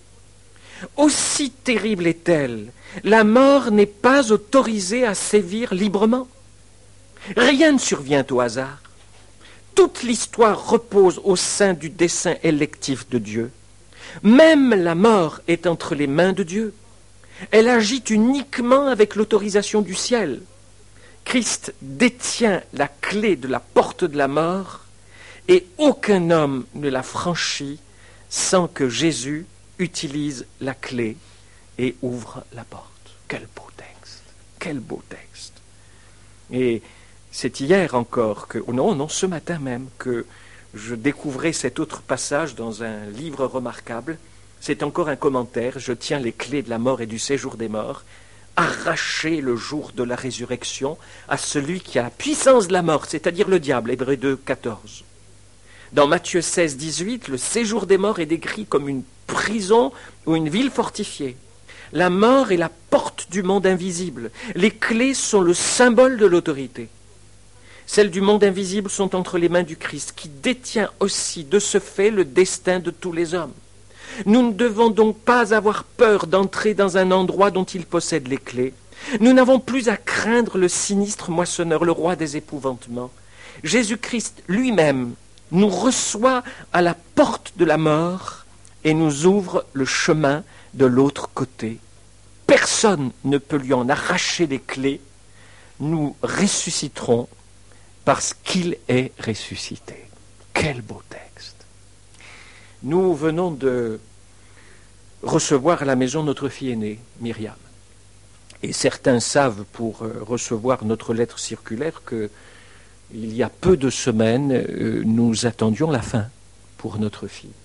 Aussi terrible est-elle, la mort n'est pas autorisée à sévir librement. Rien ne survient au hasard. Toute l'histoire repose au sein du dessein électif de Dieu. Même la mort est entre les mains de Dieu. Elle agit uniquement avec l'autorisation du ciel. Christ détient la clé de la porte de la mort et aucun homme ne la franchit sans que Jésus utilise la clé et ouvre la porte. Quel beau texte! Quel beau texte! Et c'est hier encore que, non, ce matin même, que je découvrais cet autre passage dans un livre remarquable. C'est encore un commentaire. Je tiens les clés de la mort et du séjour des morts. Arraché le jour de la résurrection à celui qui a la puissance de la mort, c'est-à-dire le diable, Hébreux 2, 14. Dans Matthieu 16, 18, le séjour des morts est décrit comme une prison ou une ville fortifiée. La mort est la porte du monde invisible. Les clés sont le symbole de l'autorité. celles du monde invisible sont entre les mains du Christ, qui détient aussi de ce fait le destin de tous les hommes. Nous ne devons donc pas avoir peur d'entrer dans un endroit dont il possède les clés. Nous n'avons plus à craindre le sinistre moissonneur, le roi des épouvantements. Jésus-Christ lui-même nous reçoit à la porte de la mort et nous ouvre le chemin de l'autre côté. Personne ne peut lui en arracher les clés. Nous ressusciterons parce qu'il est ressuscité. Quel beau texte! Nous venons de recevoir à la maison notre fille aînée, Myriam. Et certains savent, pour recevoir notre lettre circulaire, qu'il y a peu de semaines, nous attendions la fin pour notre fille.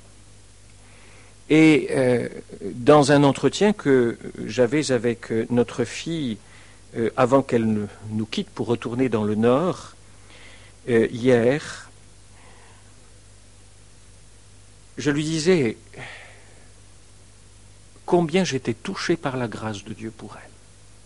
Et dans un entretien que j'avais avec notre fille, avant qu'elle nous quitte pour retourner dans le Nord, hier, je lui disais combien j'étais touché par la grâce de Dieu pour elle.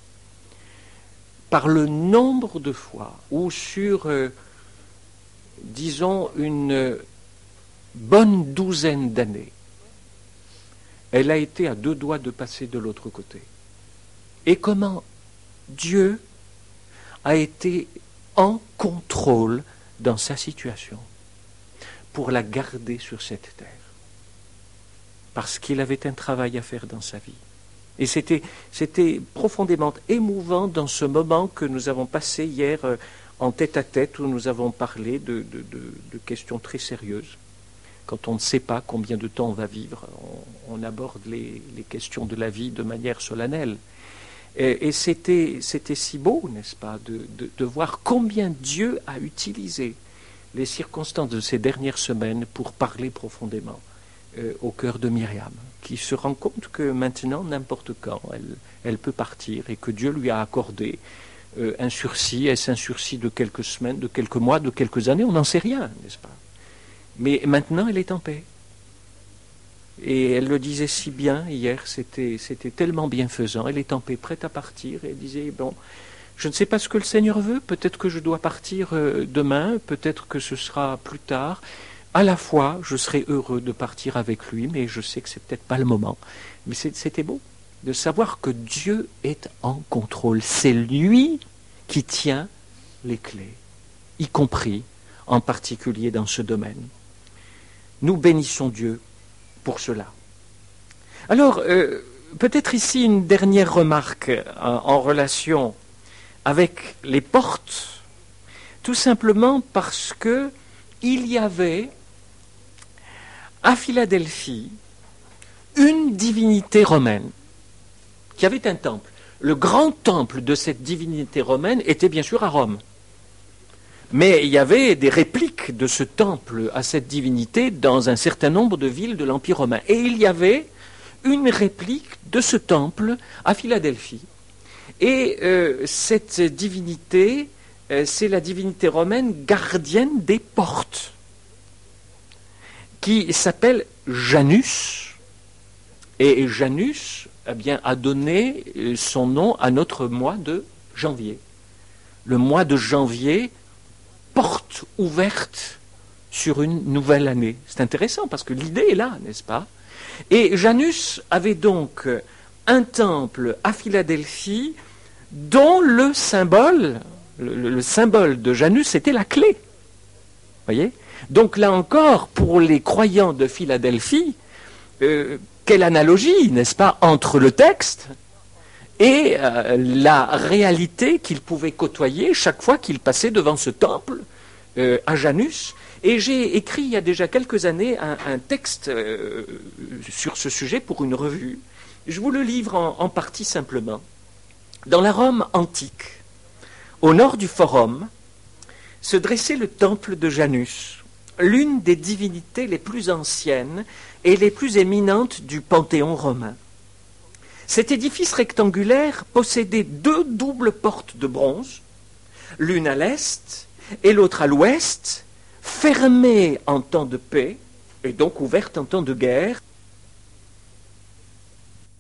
Par le nombre de fois où sur, disons, une bonne douzaine d'années, elle a été à 2 doigts de passer de l'autre côté. Et comment Dieu a été en contrôle dans sa situation pour la garder sur cette terre. Parce qu'il avait un travail à faire dans sa vie. Et c'était profondément émouvant dans ce moment que nous avons passé hier en tête-à-tête, où nous avons parlé de questions très sérieuses. Quand on ne sait pas combien de temps on va vivre, on aborde les questions de la vie de manière solennelle. Et c'était si beau, n'est-ce pas, de voir combien Dieu a utilisé les circonstances de ces dernières semaines pour parler profondément au cœur de Myriam, qui se rend compte que maintenant, n'importe quand, elle peut partir et que Dieu lui a accordé un sursis. Est-ce un sursis de quelques semaines, de quelques mois, de quelques années? On n'en sait rien, n'est-ce pas? Mais maintenant, elle est en paix. Et elle le disait si bien hier, c'était tellement bienfaisant. Elle est en paix, prête à partir. Et elle disait, bon, je ne sais pas ce que le Seigneur veut. Peut-être que je dois partir demain. Peut-être que ce sera plus tard. À la fois, je serai heureux de partir avec lui, mais je sais que c'est peut-être pas le moment. Mais c'était beau de savoir que Dieu est en contrôle. C'est lui qui tient les clés, y compris, en particulier dans ce domaine. Nous bénissons Dieu pour cela. Alors, peut-être ici une dernière remarque en relation avec les portes, tout simplement parce que il y avait à Philadelphie une divinité romaine qui avait un temple. Le grand temple de cette divinité romaine était bien sûr à Rome. Mais il y avait des répliques de ce temple à cette divinité dans un certain nombre de villes de l'Empire romain. Et il y avait une réplique de ce temple à Philadelphie. Et cette divinité, c'est la divinité romaine gardienne des portes, qui s'appelle Janus. Et Janus a donné son nom à notre mois de janvier. Le mois de janvier, porte ouverte sur une nouvelle année. C'est intéressant parce que l'idée est là, n'est-ce pas? Et Janus avait donc un temple à Philadelphie dont le symbole de Janus était la clé. Voyez? Donc là encore, pour les croyants de Philadelphie, quelle analogie, n'est-ce pas, entre le texte et la réalité qu'ils pouvaient côtoyer chaque fois qu'ils passaient devant ce temple à Janus. Et j'ai écrit il y a déjà quelques années un texte sur ce sujet pour une revue. Je vous le livre en partie simplement. Dans la Rome antique, au nord du Forum, se dressait le temple de Janus, l'une des divinités les plus anciennes et les plus éminentes du panthéon romain. Cet édifice rectangulaire possédait 2 doubles portes de bronze, l'une à l'est et l'autre à l'ouest, fermées en temps de paix et donc ouvertes en temps de guerre,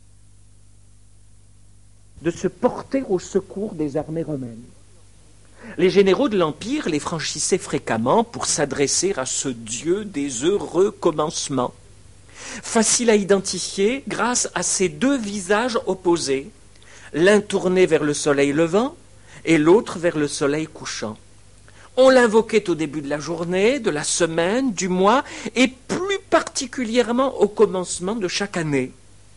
de se porter au secours des armées romaines. Les généraux de l'Empire les franchissaient fréquemment pour s'adresser à ce Dieu des heureux commencements. Facile à identifier grâce à ces deux visages opposés, l'un tourné vers le soleil levant et l'autre vers le soleil couchant. On l'invoquait au début de la journée, de la semaine, du mois, et plus particulièrement au commencement de chaque année.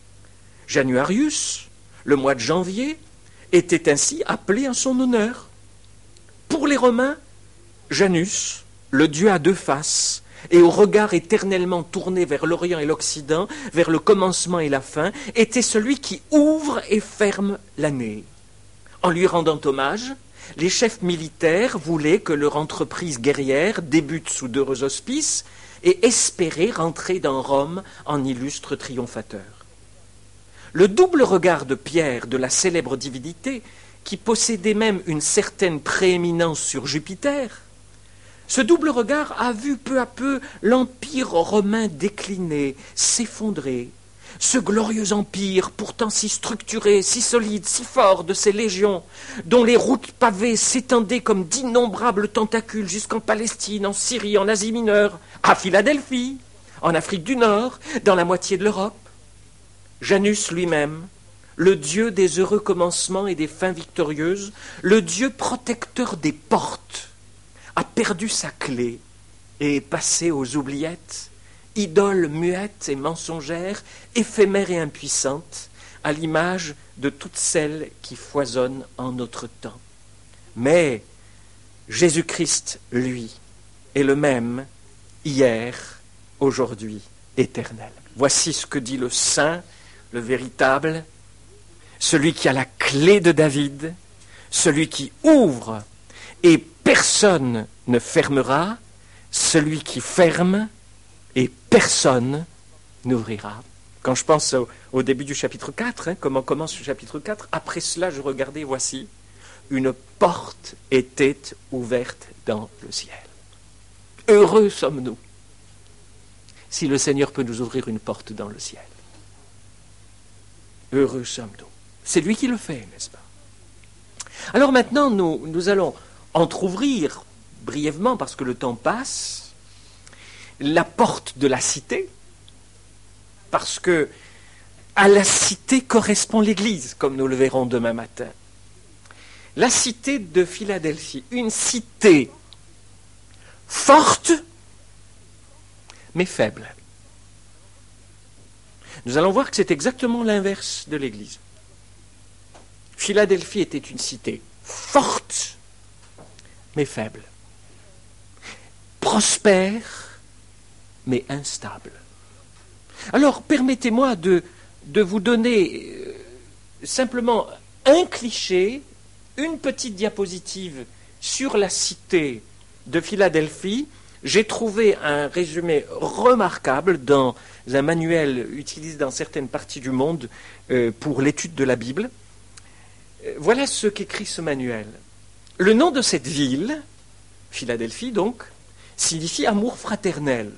Januarius, le mois de janvier, était ainsi appelé en son honneur. Pour les Romains, Janus, le dieu à deux faces, et au regard éternellement tourné vers l'Orient et l'Occident, vers le commencement et la fin, était celui qui ouvre et ferme l'année. En lui rendant hommage, les chefs militaires voulaient que leur entreprise guerrière débute sous d'heureux auspices et espéraient rentrer dans Rome en illustre triomphateur. Le double regard de Pierre de la célèbre divinité, qui possédait même une certaine prééminence sur Jupiter, ce double regard a vu peu à peu l'empire romain décliner, s'effondrer. Ce glorieux empire, pourtant si structuré, si solide, si fort de ses légions, dont les routes pavées s'étendaient comme d'innombrables tentacules jusqu'en Palestine, en Syrie, en Asie mineure, à Philadelphie, en Afrique du Nord, dans la moitié de l'Europe. Janus lui-même, le dieu des heureux commencements et des fins victorieuses, le dieu protecteur des portes, a perdu sa clé et est passé aux oubliettes, idole muette et mensongère, éphémère et impuissante, à l'image de toutes celles qui foisonnent en notre temps. Mais Jésus-Christ, lui, est le même hier, aujourd'hui, éternel. Voici ce que dit le Saint, le véritable, celui qui a la clé de David, celui qui ouvre et personne ne fermera, celui qui ferme et personne n'ouvrira. Quand je pense au début du chapitre 4, comment commence le chapitre 4, après cela je regardais, voici, une porte était ouverte dans le ciel. Heureux sommes-nous si le Seigneur peut nous ouvrir une porte dans le ciel. Heureux sommes-nous. C'est lui qui le fait, n'est-ce pas? Alors maintenant, nous allons entr'ouvrir brièvement, parce que le temps passe, la porte de la cité, parce que à la cité correspond l'Église, comme nous le verrons demain matin. La cité de Philadelphie, une cité forte, mais faible. Nous allons voir que c'est exactement l'inverse de l'Église. Philadelphie était une cité forte, mais faible. Prospère, mais instable. Alors, permettez-moi de vous donner simplement un cliché, une petite diapositive sur la cité de Philadelphie. J'ai trouvé un résumé remarquable dans un manuel utilisé dans certaines parties du monde pour l'étude de la Bible. Voilà ce qu'écrit ce manuel. Le nom de cette ville, Philadelphie donc, signifie amour fraternel.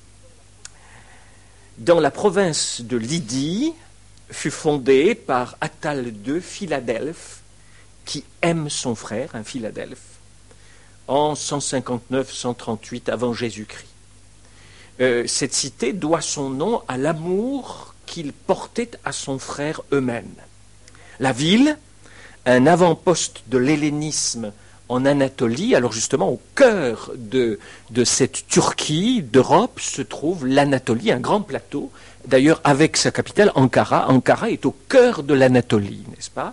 Dans la province de Lydie, fut fondée par Attal II Philadelphe, qui aime son frère, un Philadelphe, en 159-138 avant Jésus-Christ. Cette cité doit son nom à l'amour qu'il portait à son frère Eumène. La ville, un avant-poste de l'hellénisme en Anatolie, alors justement au cœur de cette Turquie d'Europe se trouve l'Anatolie, un grand plateau, d'ailleurs avec sa capitale Ankara. Ankara est au cœur de l'Anatolie, n'est-ce pas?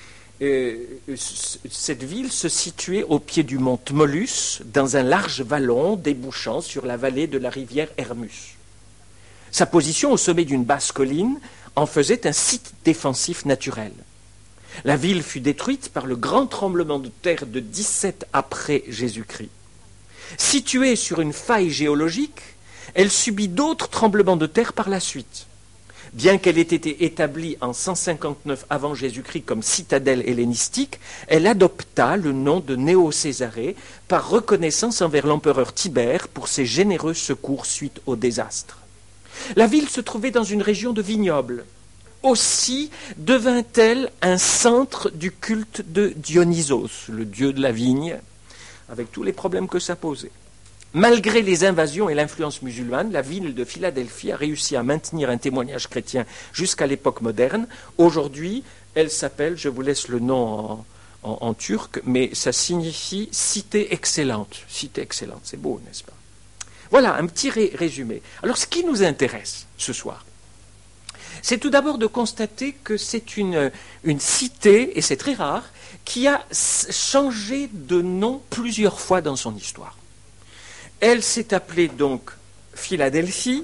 Cette ville se situait au pied du mont Tmolus, dans un large vallon débouchant sur la vallée de la rivière Hermus. Sa position au sommet d'une basse colline en faisait un site défensif naturel. La ville fut détruite par le grand tremblement de terre de 17 après Jésus-Christ. Située sur une faille géologique, elle subit d'autres tremblements de terre par la suite. Bien qu'elle ait été établie en 159 avant Jésus-Christ comme citadelle hellénistique, elle adopta le nom de Néo-Césarée par reconnaissance envers l'empereur Tibère pour ses généreux secours suite au désastre. La ville se trouvait dans une région de vignobles. Aussi devint-elle un centre du culte de Dionysos, le dieu de la vigne, avec tous les problèmes que ça posait. Malgré les invasions et l'influence musulmane, la ville de Philadelphie a réussi à maintenir un témoignage chrétien jusqu'à l'époque moderne. Aujourd'hui, elle s'appelle, je vous laisse le nom en turc, mais ça signifie cité excellente. Cité excellente, c'est beau, n'est-ce pas? Voilà un petit résumé. Alors, ce qui nous intéresse ce soir, c'est tout d'abord de constater que c'est une cité, et c'est très rare, qui a changé de nom plusieurs fois dans son histoire. Elle s'est appelée donc Philadelphie,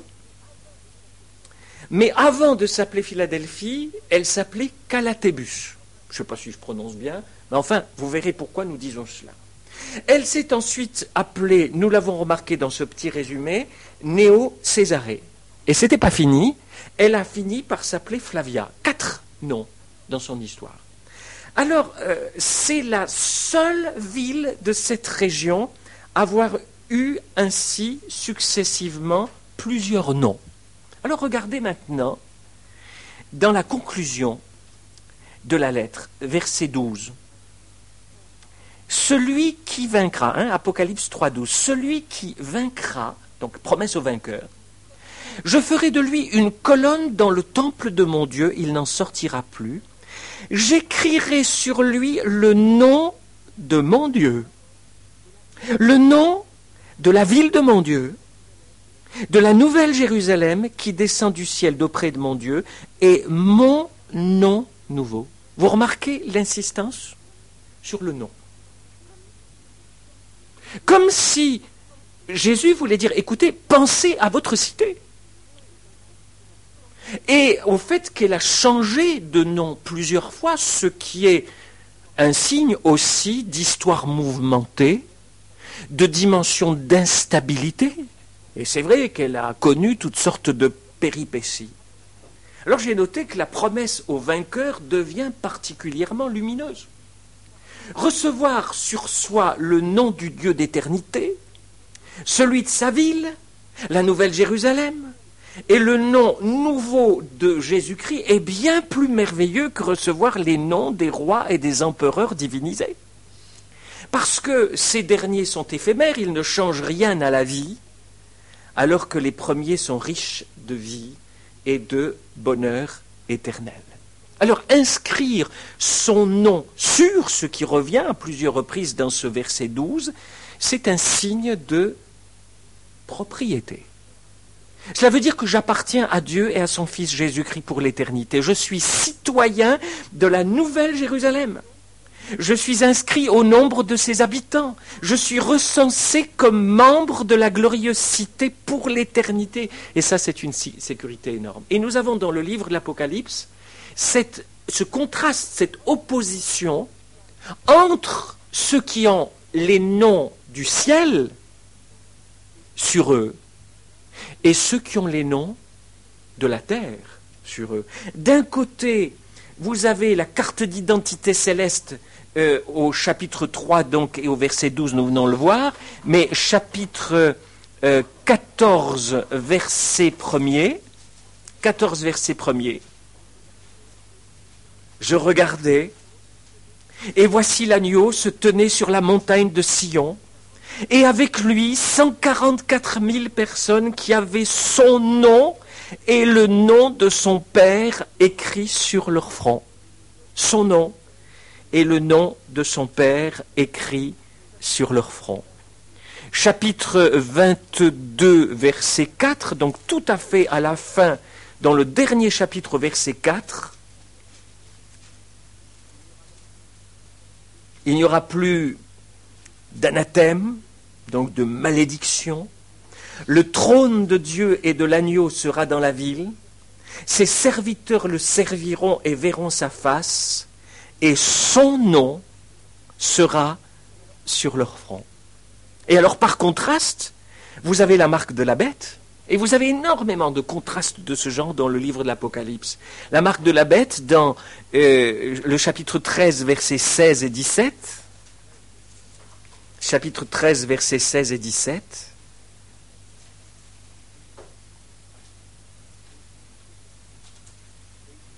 mais avant de s'appeler Philadelphie, elle s'appelait Calatébus. Je ne sais pas si je prononce bien, mais enfin, vous verrez pourquoi nous disons cela. Elle s'est ensuite appelée, nous l'avons remarqué dans ce petit résumé, Néo-Césarée. Et ce n'était pas fini, elle a fini par s'appeler Flavia. 4 noms dans son histoire. Alors, c'est la seule ville de cette région à avoir eu ainsi successivement plusieurs noms. Alors regardez maintenant dans la conclusion de la lettre, verset 12. Celui qui vaincra, Apocalypse 3.12, celui qui vaincra, donc promesse au vainqueur, je ferai de lui une colonne dans le temple de mon Dieu, il n'en sortira plus. J'écrirai sur lui le nom de mon Dieu, le nom de la ville de mon Dieu, de la nouvelle Jérusalem qui descend du ciel d'auprès de mon Dieu, et mon nom nouveau. Vous remarquez l'insistance sur le nom. Comme si Jésus voulait dire, écoutez, pensez à votre cité. Et au fait qu'elle a changé de nom plusieurs fois, ce qui est un signe aussi d'histoire mouvementée, de dimension d'instabilité. Et c'est vrai qu'elle a connu toutes sortes de péripéties. Alors j'ai noté que la promesse au vainqueur devient particulièrement lumineuse. Recevoir sur soi le nom du Dieu d'éternité, celui de sa ville, la nouvelle Jérusalem, et le nom nouveau de Jésus-Christ est bien plus merveilleux que recevoir les noms des rois et des empereurs divinisés. Parce que ces derniers sont éphémères, ils ne changent rien à la vie, alors que les premiers sont riches de vie et de bonheur éternel. Alors inscrire son nom sur ce qui revient à plusieurs reprises dans ce verset 12, c'est un signe de propriété. Cela veut dire que j'appartiens à Dieu et à son Fils Jésus-Christ pour l'éternité. Je suis citoyen de la nouvelle Jérusalem. Je suis inscrit au nombre de ses habitants. Je suis recensé comme membre de la glorieuse cité pour l'éternité. Et ça, c'est une sécurité énorme. Et nous avons dans le livre de l'Apocalypse ce contraste, cette opposition entre ceux qui ont les noms du ciel sur eux et ceux qui ont les noms de la terre sur eux. D'un côté, vous avez la carte d'identité céleste au chapitre 3 donc, et au verset 12, nous venons le voir, mais chapitre 14, verset 1er, 14, verset 1er, je regardais, et voici l'agneau se tenait sur la montagne de Sion, et avec lui 144 000 personnes qui avaient son nom et le nom de son Père écrit sur leur front. Son nom et le nom de son Père écrit sur leur front. Chapitre 22, verset 4, donc tout à fait à la fin, dans le dernier chapitre, verset 4, il n'y aura plus d'anathème, donc de malédiction. Le trône de Dieu et de l'agneau sera dans la ville. Ses serviteurs le serviront et verront sa face, et son nom sera sur leur front. Et alors, par contraste, vous avez la marque de la bête, et vous avez énormément de contrastes de ce genre dans le livre de l'Apocalypse. La marque de la bête dans le chapitre 13, versets 16 et 17. Chapitre 13, versets 16 et 17.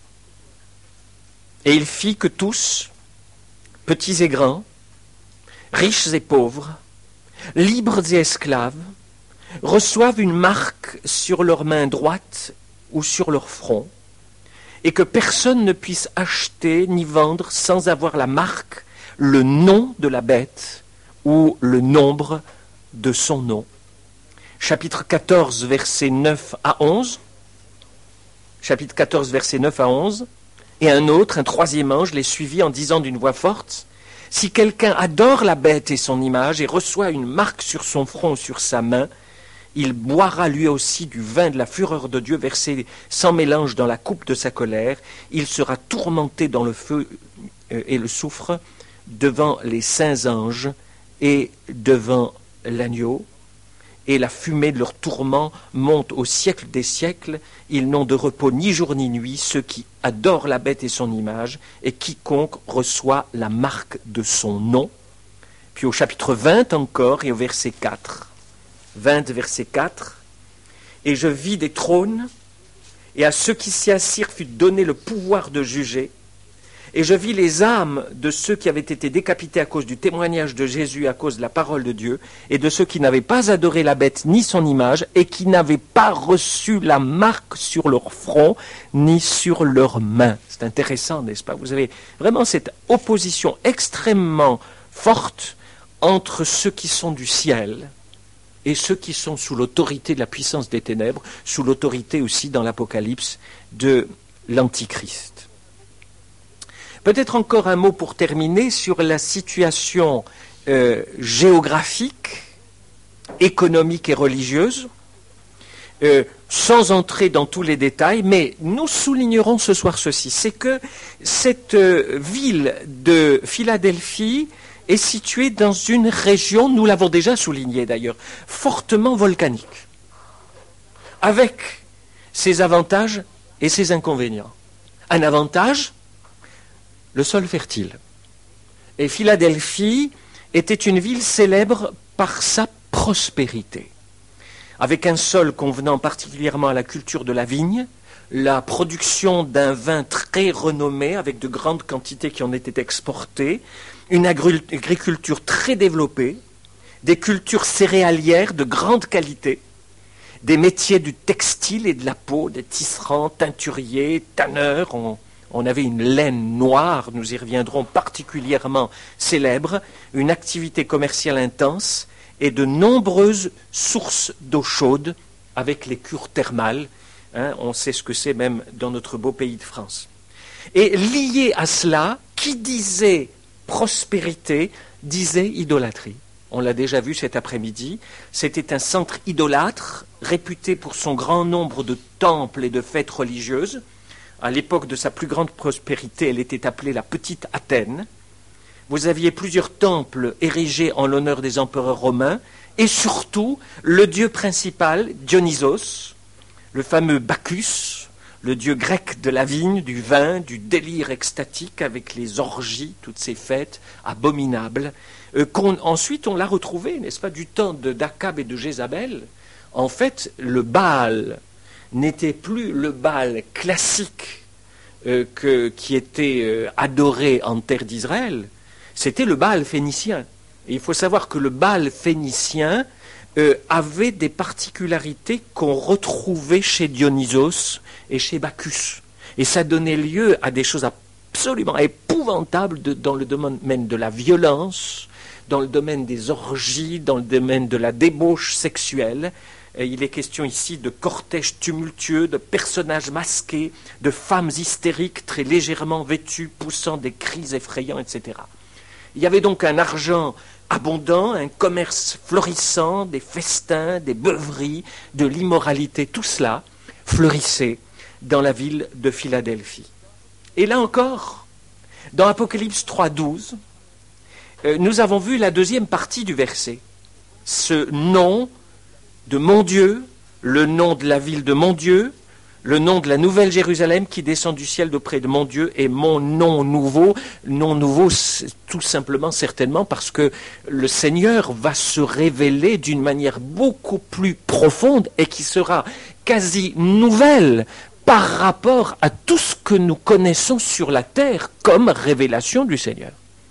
Et il fit que tous, petits et grands, riches et pauvres, libres et esclaves, reçoivent une marque sur leur main droite ou sur leur front, et que personne ne puisse acheter ni vendre sans avoir la marque, le nom de la bête ou le nombre de son nom. Chapitre 14, versets 9 à 11. Chapitre 14, versets 9 à 11. Et un troisième ange, les suivit en disant d'une voix forte, « Si quelqu'un adore la bête et son image et reçoit une marque sur son front ou sur sa main, il boira lui aussi du vin de la fureur de Dieu versé sans mélange dans la coupe de sa colère. Il sera tourmenté dans le feu et le soufre devant les saints anges et devant l'agneau. Et la fumée de leur tourment monte au siècle des siècles. Ils n'ont de repos ni jour ni nuit, ceux qui adorent la bête et son image, et quiconque reçoit la marque de son nom. » Puis au chapitre 20 encore et au verset 4. 20, verset 4. « Et je vis des trônes, et à ceux qui s'y assirent fut donné le pouvoir de juger. Et je vis les âmes de ceux qui avaient été décapités à cause du témoignage de Jésus, à cause de la parole de Dieu, et de ceux qui n'avaient pas adoré la bête ni son image, et qui n'avaient pas reçu la marque sur leur front, ni sur leurs mains. » C'est intéressant, n'est-ce pas? Vous avez vraiment cette opposition extrêmement forte entre ceux qui sont du ciel et ceux qui sont sous l'autorité de la puissance des ténèbres, sous l'autorité aussi dans l'Apocalypse de l'Antichrist. Peut-être encore un mot pour terminer sur la situation géographique, économique et religieuse, sans entrer dans tous les détails, mais nous soulignerons ce soir ceci, c'est que cette ville de Philadelphie est située dans une région, nous l'avons déjà souligné d'ailleurs, fortement volcanique, avec ses avantages et ses inconvénients. Un avantage, le sol fertile. Et Philadelphie était une ville célèbre par sa prospérité, avec un sol convenant particulièrement à la culture de la vigne, la production d'un vin très renommé avec de grandes quantités qui en étaient exportées, une agriculture très développée, des cultures céréalières de grande qualité, des métiers du textile et de la peau, des tisserands, teinturiers, tanneurs. On avait une laine noire, nous y reviendrons, particulièrement célèbre, une activité commerciale intense et de nombreuses sources d'eau chaude avec les cures thermales. On sait ce que c'est même dans notre beau pays de France. Et lié à cela, qui disait prospérité, disait idolâtrie. On l'a déjà vu cet après-midi. C'était un centre idolâtre, réputé pour son grand nombre de temples et de fêtes religieuses. À l'époque de sa plus grande prospérité, elle était appelée la Petite Athènes. Vous aviez plusieurs temples érigés en l'honneur des empereurs romains, et surtout le dieu principal, Dionysos, le fameux Bacchus, le dieu grec de la vigne, du vin, du délire extatique avec les orgies, toutes ces fêtes abominables. Ensuite, on l'a retrouvé, n'est-ce pas, du temps d'Akab et de Jézabel. En fait, le Baal n'était plus le Baal classique qui était adoré en terre d'Israël, c'était le Baal phénicien. Et il faut savoir que le Baal phénicien avait des particularités qu'on retrouvait chez Dionysos et chez Bacchus. Et ça donnait lieu à des choses absolument épouvantables dans le domaine de la violence, dans le domaine des orgies, dans le domaine de la débauche sexuelle. Et il est question ici de cortèges tumultueux, de personnages masqués, de femmes hystériques très légèrement vêtues, poussant des cris effrayants, etc. Il y avait donc un argent abondant, un commerce florissant, des festins, des beuveries, de l'immoralité, tout cela fleurissait dans la ville de Philadelphie. Et là encore, dans Apocalypse 3.12, nous avons vu la deuxième partie du verset. Ce nom de mon Dieu, le nom de la ville de mon Dieu, le nom de la nouvelle Jérusalem qui descend du ciel d'auprès de mon Dieu et mon nom nouveau. Nom nouveau, tout simplement, certainement, parce que le Seigneur va se révéler d'une manière beaucoup plus profonde et qui sera quasi nouvelle par rapport à tout ce que nous connaissons sur la terre comme révélation du Seigneur.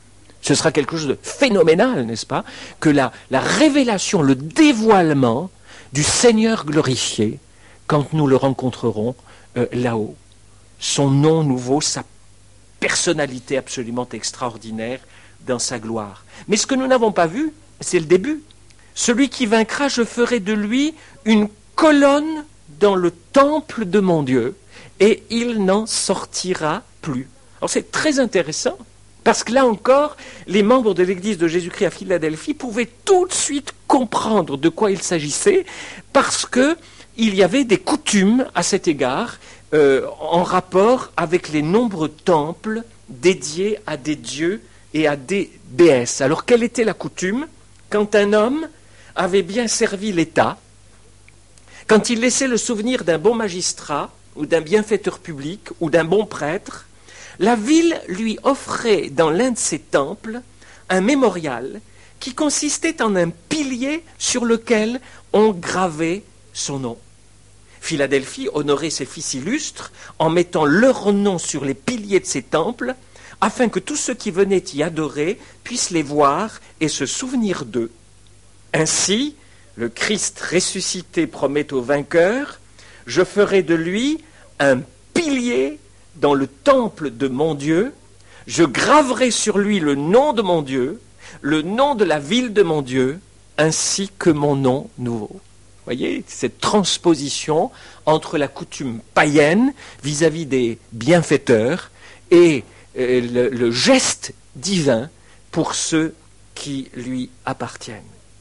Ce sera quelque chose de phénoménal, n'est-ce pas? Que la révélation, le dévoilement du Seigneur glorifié, quand nous le rencontrerons là-haut. Son nom nouveau, sa personnalité absolument extraordinaire dans sa gloire. Mais ce que nous n'avons pas vu, c'est le début. Celui qui vaincra, je ferai de lui une colonne dans le temple de mon Dieu, et il n'en sortira plus. Alors c'est très intéressant, parce que là encore, les membres de l'Église de Jésus-Christ à Philadelphie pouvaient tout de suite comprendre de quoi il s'agissait, parce qu'il y avait des coutumes à cet égard, en rapport avec les nombreux temples dédiés à des dieux et à des déesses. Alors quelle était la coutume? Quand un homme avait bien servi l'État, quand il laissait le souvenir d'un bon magistrat, ou d'un bienfaiteur public, ou d'un bon prêtre, la ville lui offrait dans l'un de ses temples un mémorial qui consistait en un pilier sur lequel on gravait son nom. Philadelphie honorait ses fils illustres en mettant leur nom sur les piliers de ses temples, afin que tous ceux qui venaient y adorer puissent les voir et se souvenir d'eux. Ainsi, le Christ ressuscité promet au vainqueur, « Je ferai de lui un pilier dans le temple de mon Dieu, je graverai sur lui le nom de mon Dieu, le nom de la ville de mon Dieu, ainsi que mon nom nouveau. » Voyez, cette transposition entre la coutume païenne vis-à-vis des bienfaiteurs et le geste divin pour ceux qui lui appartiennent.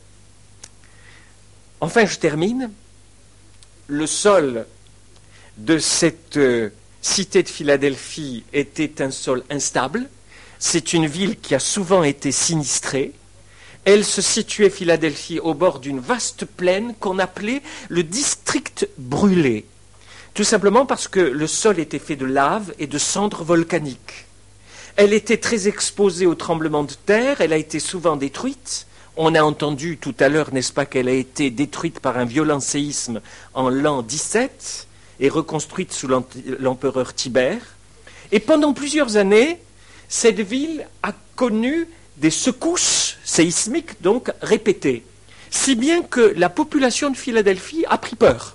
Enfin, je termine. Le sol de cette cité de Philadelphie était un sol instable. C'est une ville qui a souvent été sinistrée. Elle se situait, Philadelphie, au bord d'une vaste plaine qu'on appelait le district brûlé. Tout simplement parce que le sol était fait de lave et de cendres volcaniques. Elle était très exposée aux tremblements de terre, elle a été souvent détruite. On a entendu tout à l'heure, n'est-ce pas, qu'elle a été détruite par un violent séisme en l'an 17 et reconstruite sous l'empereur Tibère. Et pendant plusieurs années, cette ville a connu des secousses séismiques, donc répétées, si bien que la population de Philadelphie a pris peur.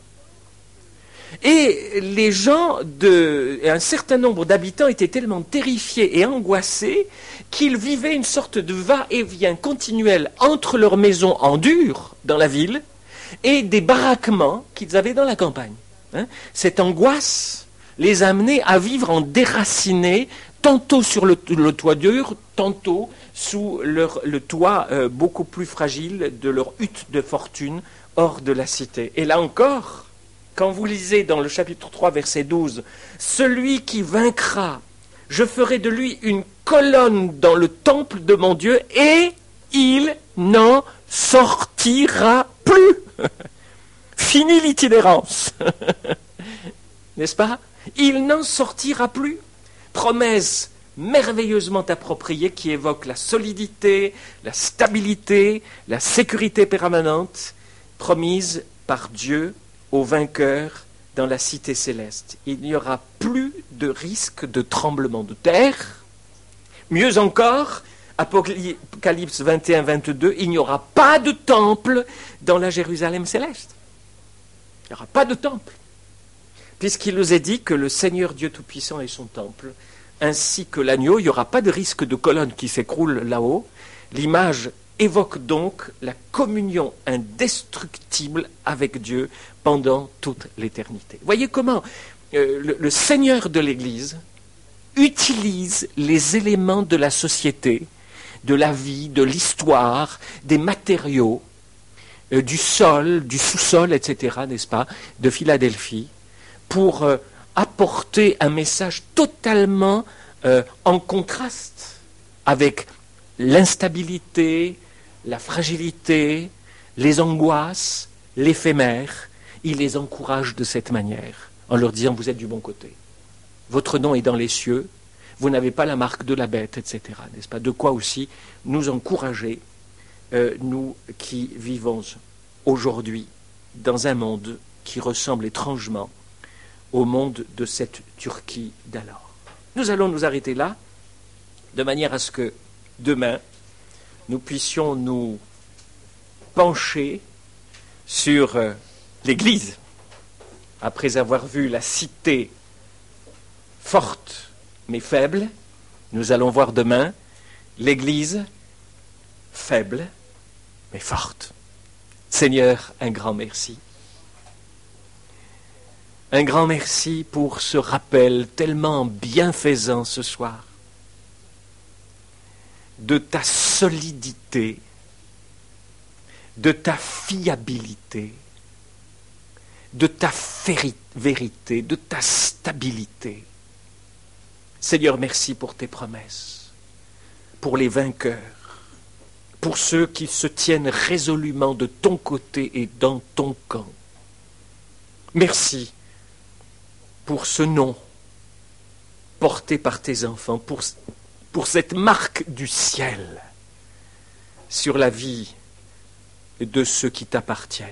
Et les gens, un certain nombre d'habitants étaient tellement terrifiés et angoissés qu'ils vivaient une sorte de va-et-vient continuel entre leurs maisons en dur dans la ville et des baraquements qu'ils avaient dans la campagne. Cette angoisse les amenait à vivre en déracinés, tantôt sur le toit dur, tantôt sous le toit beaucoup plus fragile de leur hutte de fortune hors de la cité. Et là encore, quand vous lisez dans le chapitre 3, verset 12, « Celui qui vaincra, je ferai de lui une colonne dans le temple de mon Dieu, et il n'en sortira plus. » Fini l'itinérance. N'est-ce pas? Il n'en sortira plus. Promesse merveilleusement appropriée qui évoque la solidité, la stabilité, la sécurité permanente promise par Dieu aux vainqueurs dans la cité céleste. Il n'y aura plus de risque de tremblement de terre. Mieux encore, Apocalypse 21-22, il n'y aura pas de temple dans la Jérusalem céleste. Il n'y aura pas de temple, puisqu'il nous est dit que le Seigneur Dieu Tout-Puissant est son temple, ainsi que l'agneau. Il n'y aura pas de risque de colonne qui s'écroule là-haut. L'image évoque donc la communion indestructible avec Dieu pendant toute l'éternité. Voyez comment le Seigneur de l'Église utilise les éléments de la société, de la vie, de l'histoire, des matériaux, du sol, du sous-sol, etc., n'est-ce pas, de Philadelphie, pour apporter un message totalement en contraste avec l'instabilité, la fragilité, les angoisses, l'éphémère. Il les encourage de cette manière, en leur disant, vous êtes du bon côté. Votre nom est dans les cieux, vous n'avez pas la marque de la bête, etc., n'est-ce pas? De quoi aussi nous encourager, nous qui vivons aujourd'hui dans un monde qui ressemble étrangement au monde de cette Turquie d'alors. Nous allons nous arrêter là, de manière à ce que demain, nous puissions nous pencher sur l'Église, après avoir vu la cité forte mais faible. Nous allons voir demain l'Église faible mais forte. Seigneur, un grand merci. Un grand merci pour ce rappel tellement bienfaisant ce soir de ta solidité, de ta fiabilité, de ta vérité, de ta stabilité. Seigneur, merci pour tes promesses, pour les vainqueurs, pour ceux qui se tiennent résolument de ton côté et dans ton camp. Merci pour ce nom porté par tes enfants, pour cette marque du ciel sur la vie de ceux qui t'appartiennent.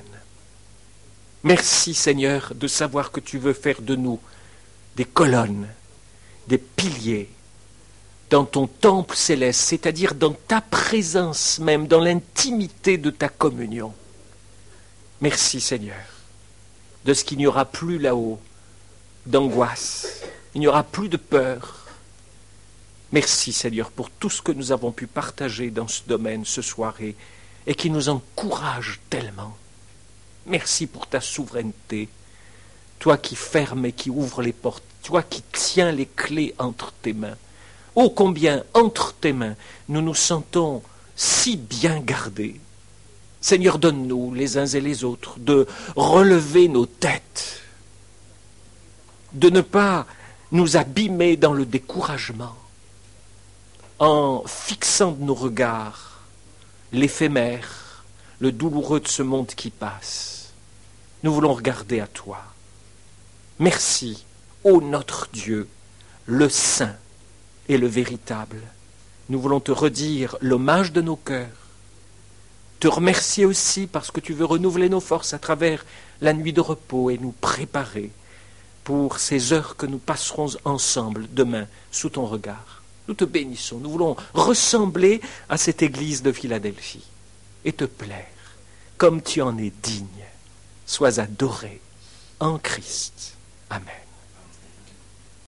Merci Seigneur de savoir que tu veux faire de nous des colonnes, des piliers dans ton temple céleste, c'est-à-dire dans ta présence même, dans l'intimité de ta communion. Merci Seigneur de ce qu'il n'y aura plus là-haut d'angoisse, il n'y aura plus de peur. Merci Seigneur pour tout ce que nous avons pu partager dans ce domaine ce soir et qui nous encourage tellement. Merci pour ta souveraineté, toi qui fermes et qui ouvres les portes, toi qui tiens les clés entre tes mains. Oh combien entre tes mains nous nous sentons si bien gardés. Seigneur, donne-nous les uns et les autres de relever nos têtes, de ne pas nous abîmer dans le découragement, en fixant de nos regards l'éphémère, le douloureux de ce monde qui passe. Nous voulons regarder à toi. Merci, ô notre Dieu, le Saint et le véritable. Nous voulons te redire l'hommage de nos cœurs, te remercier aussi parce que tu veux renouveler nos forces à travers la nuit de repos et nous préparer pour ces heures que nous passerons ensemble demain sous ton regard. Nous te bénissons, nous voulons ressembler à cette église de Philadelphie et te plaire comme tu en es digne. Sois adoré en Christ. Amen.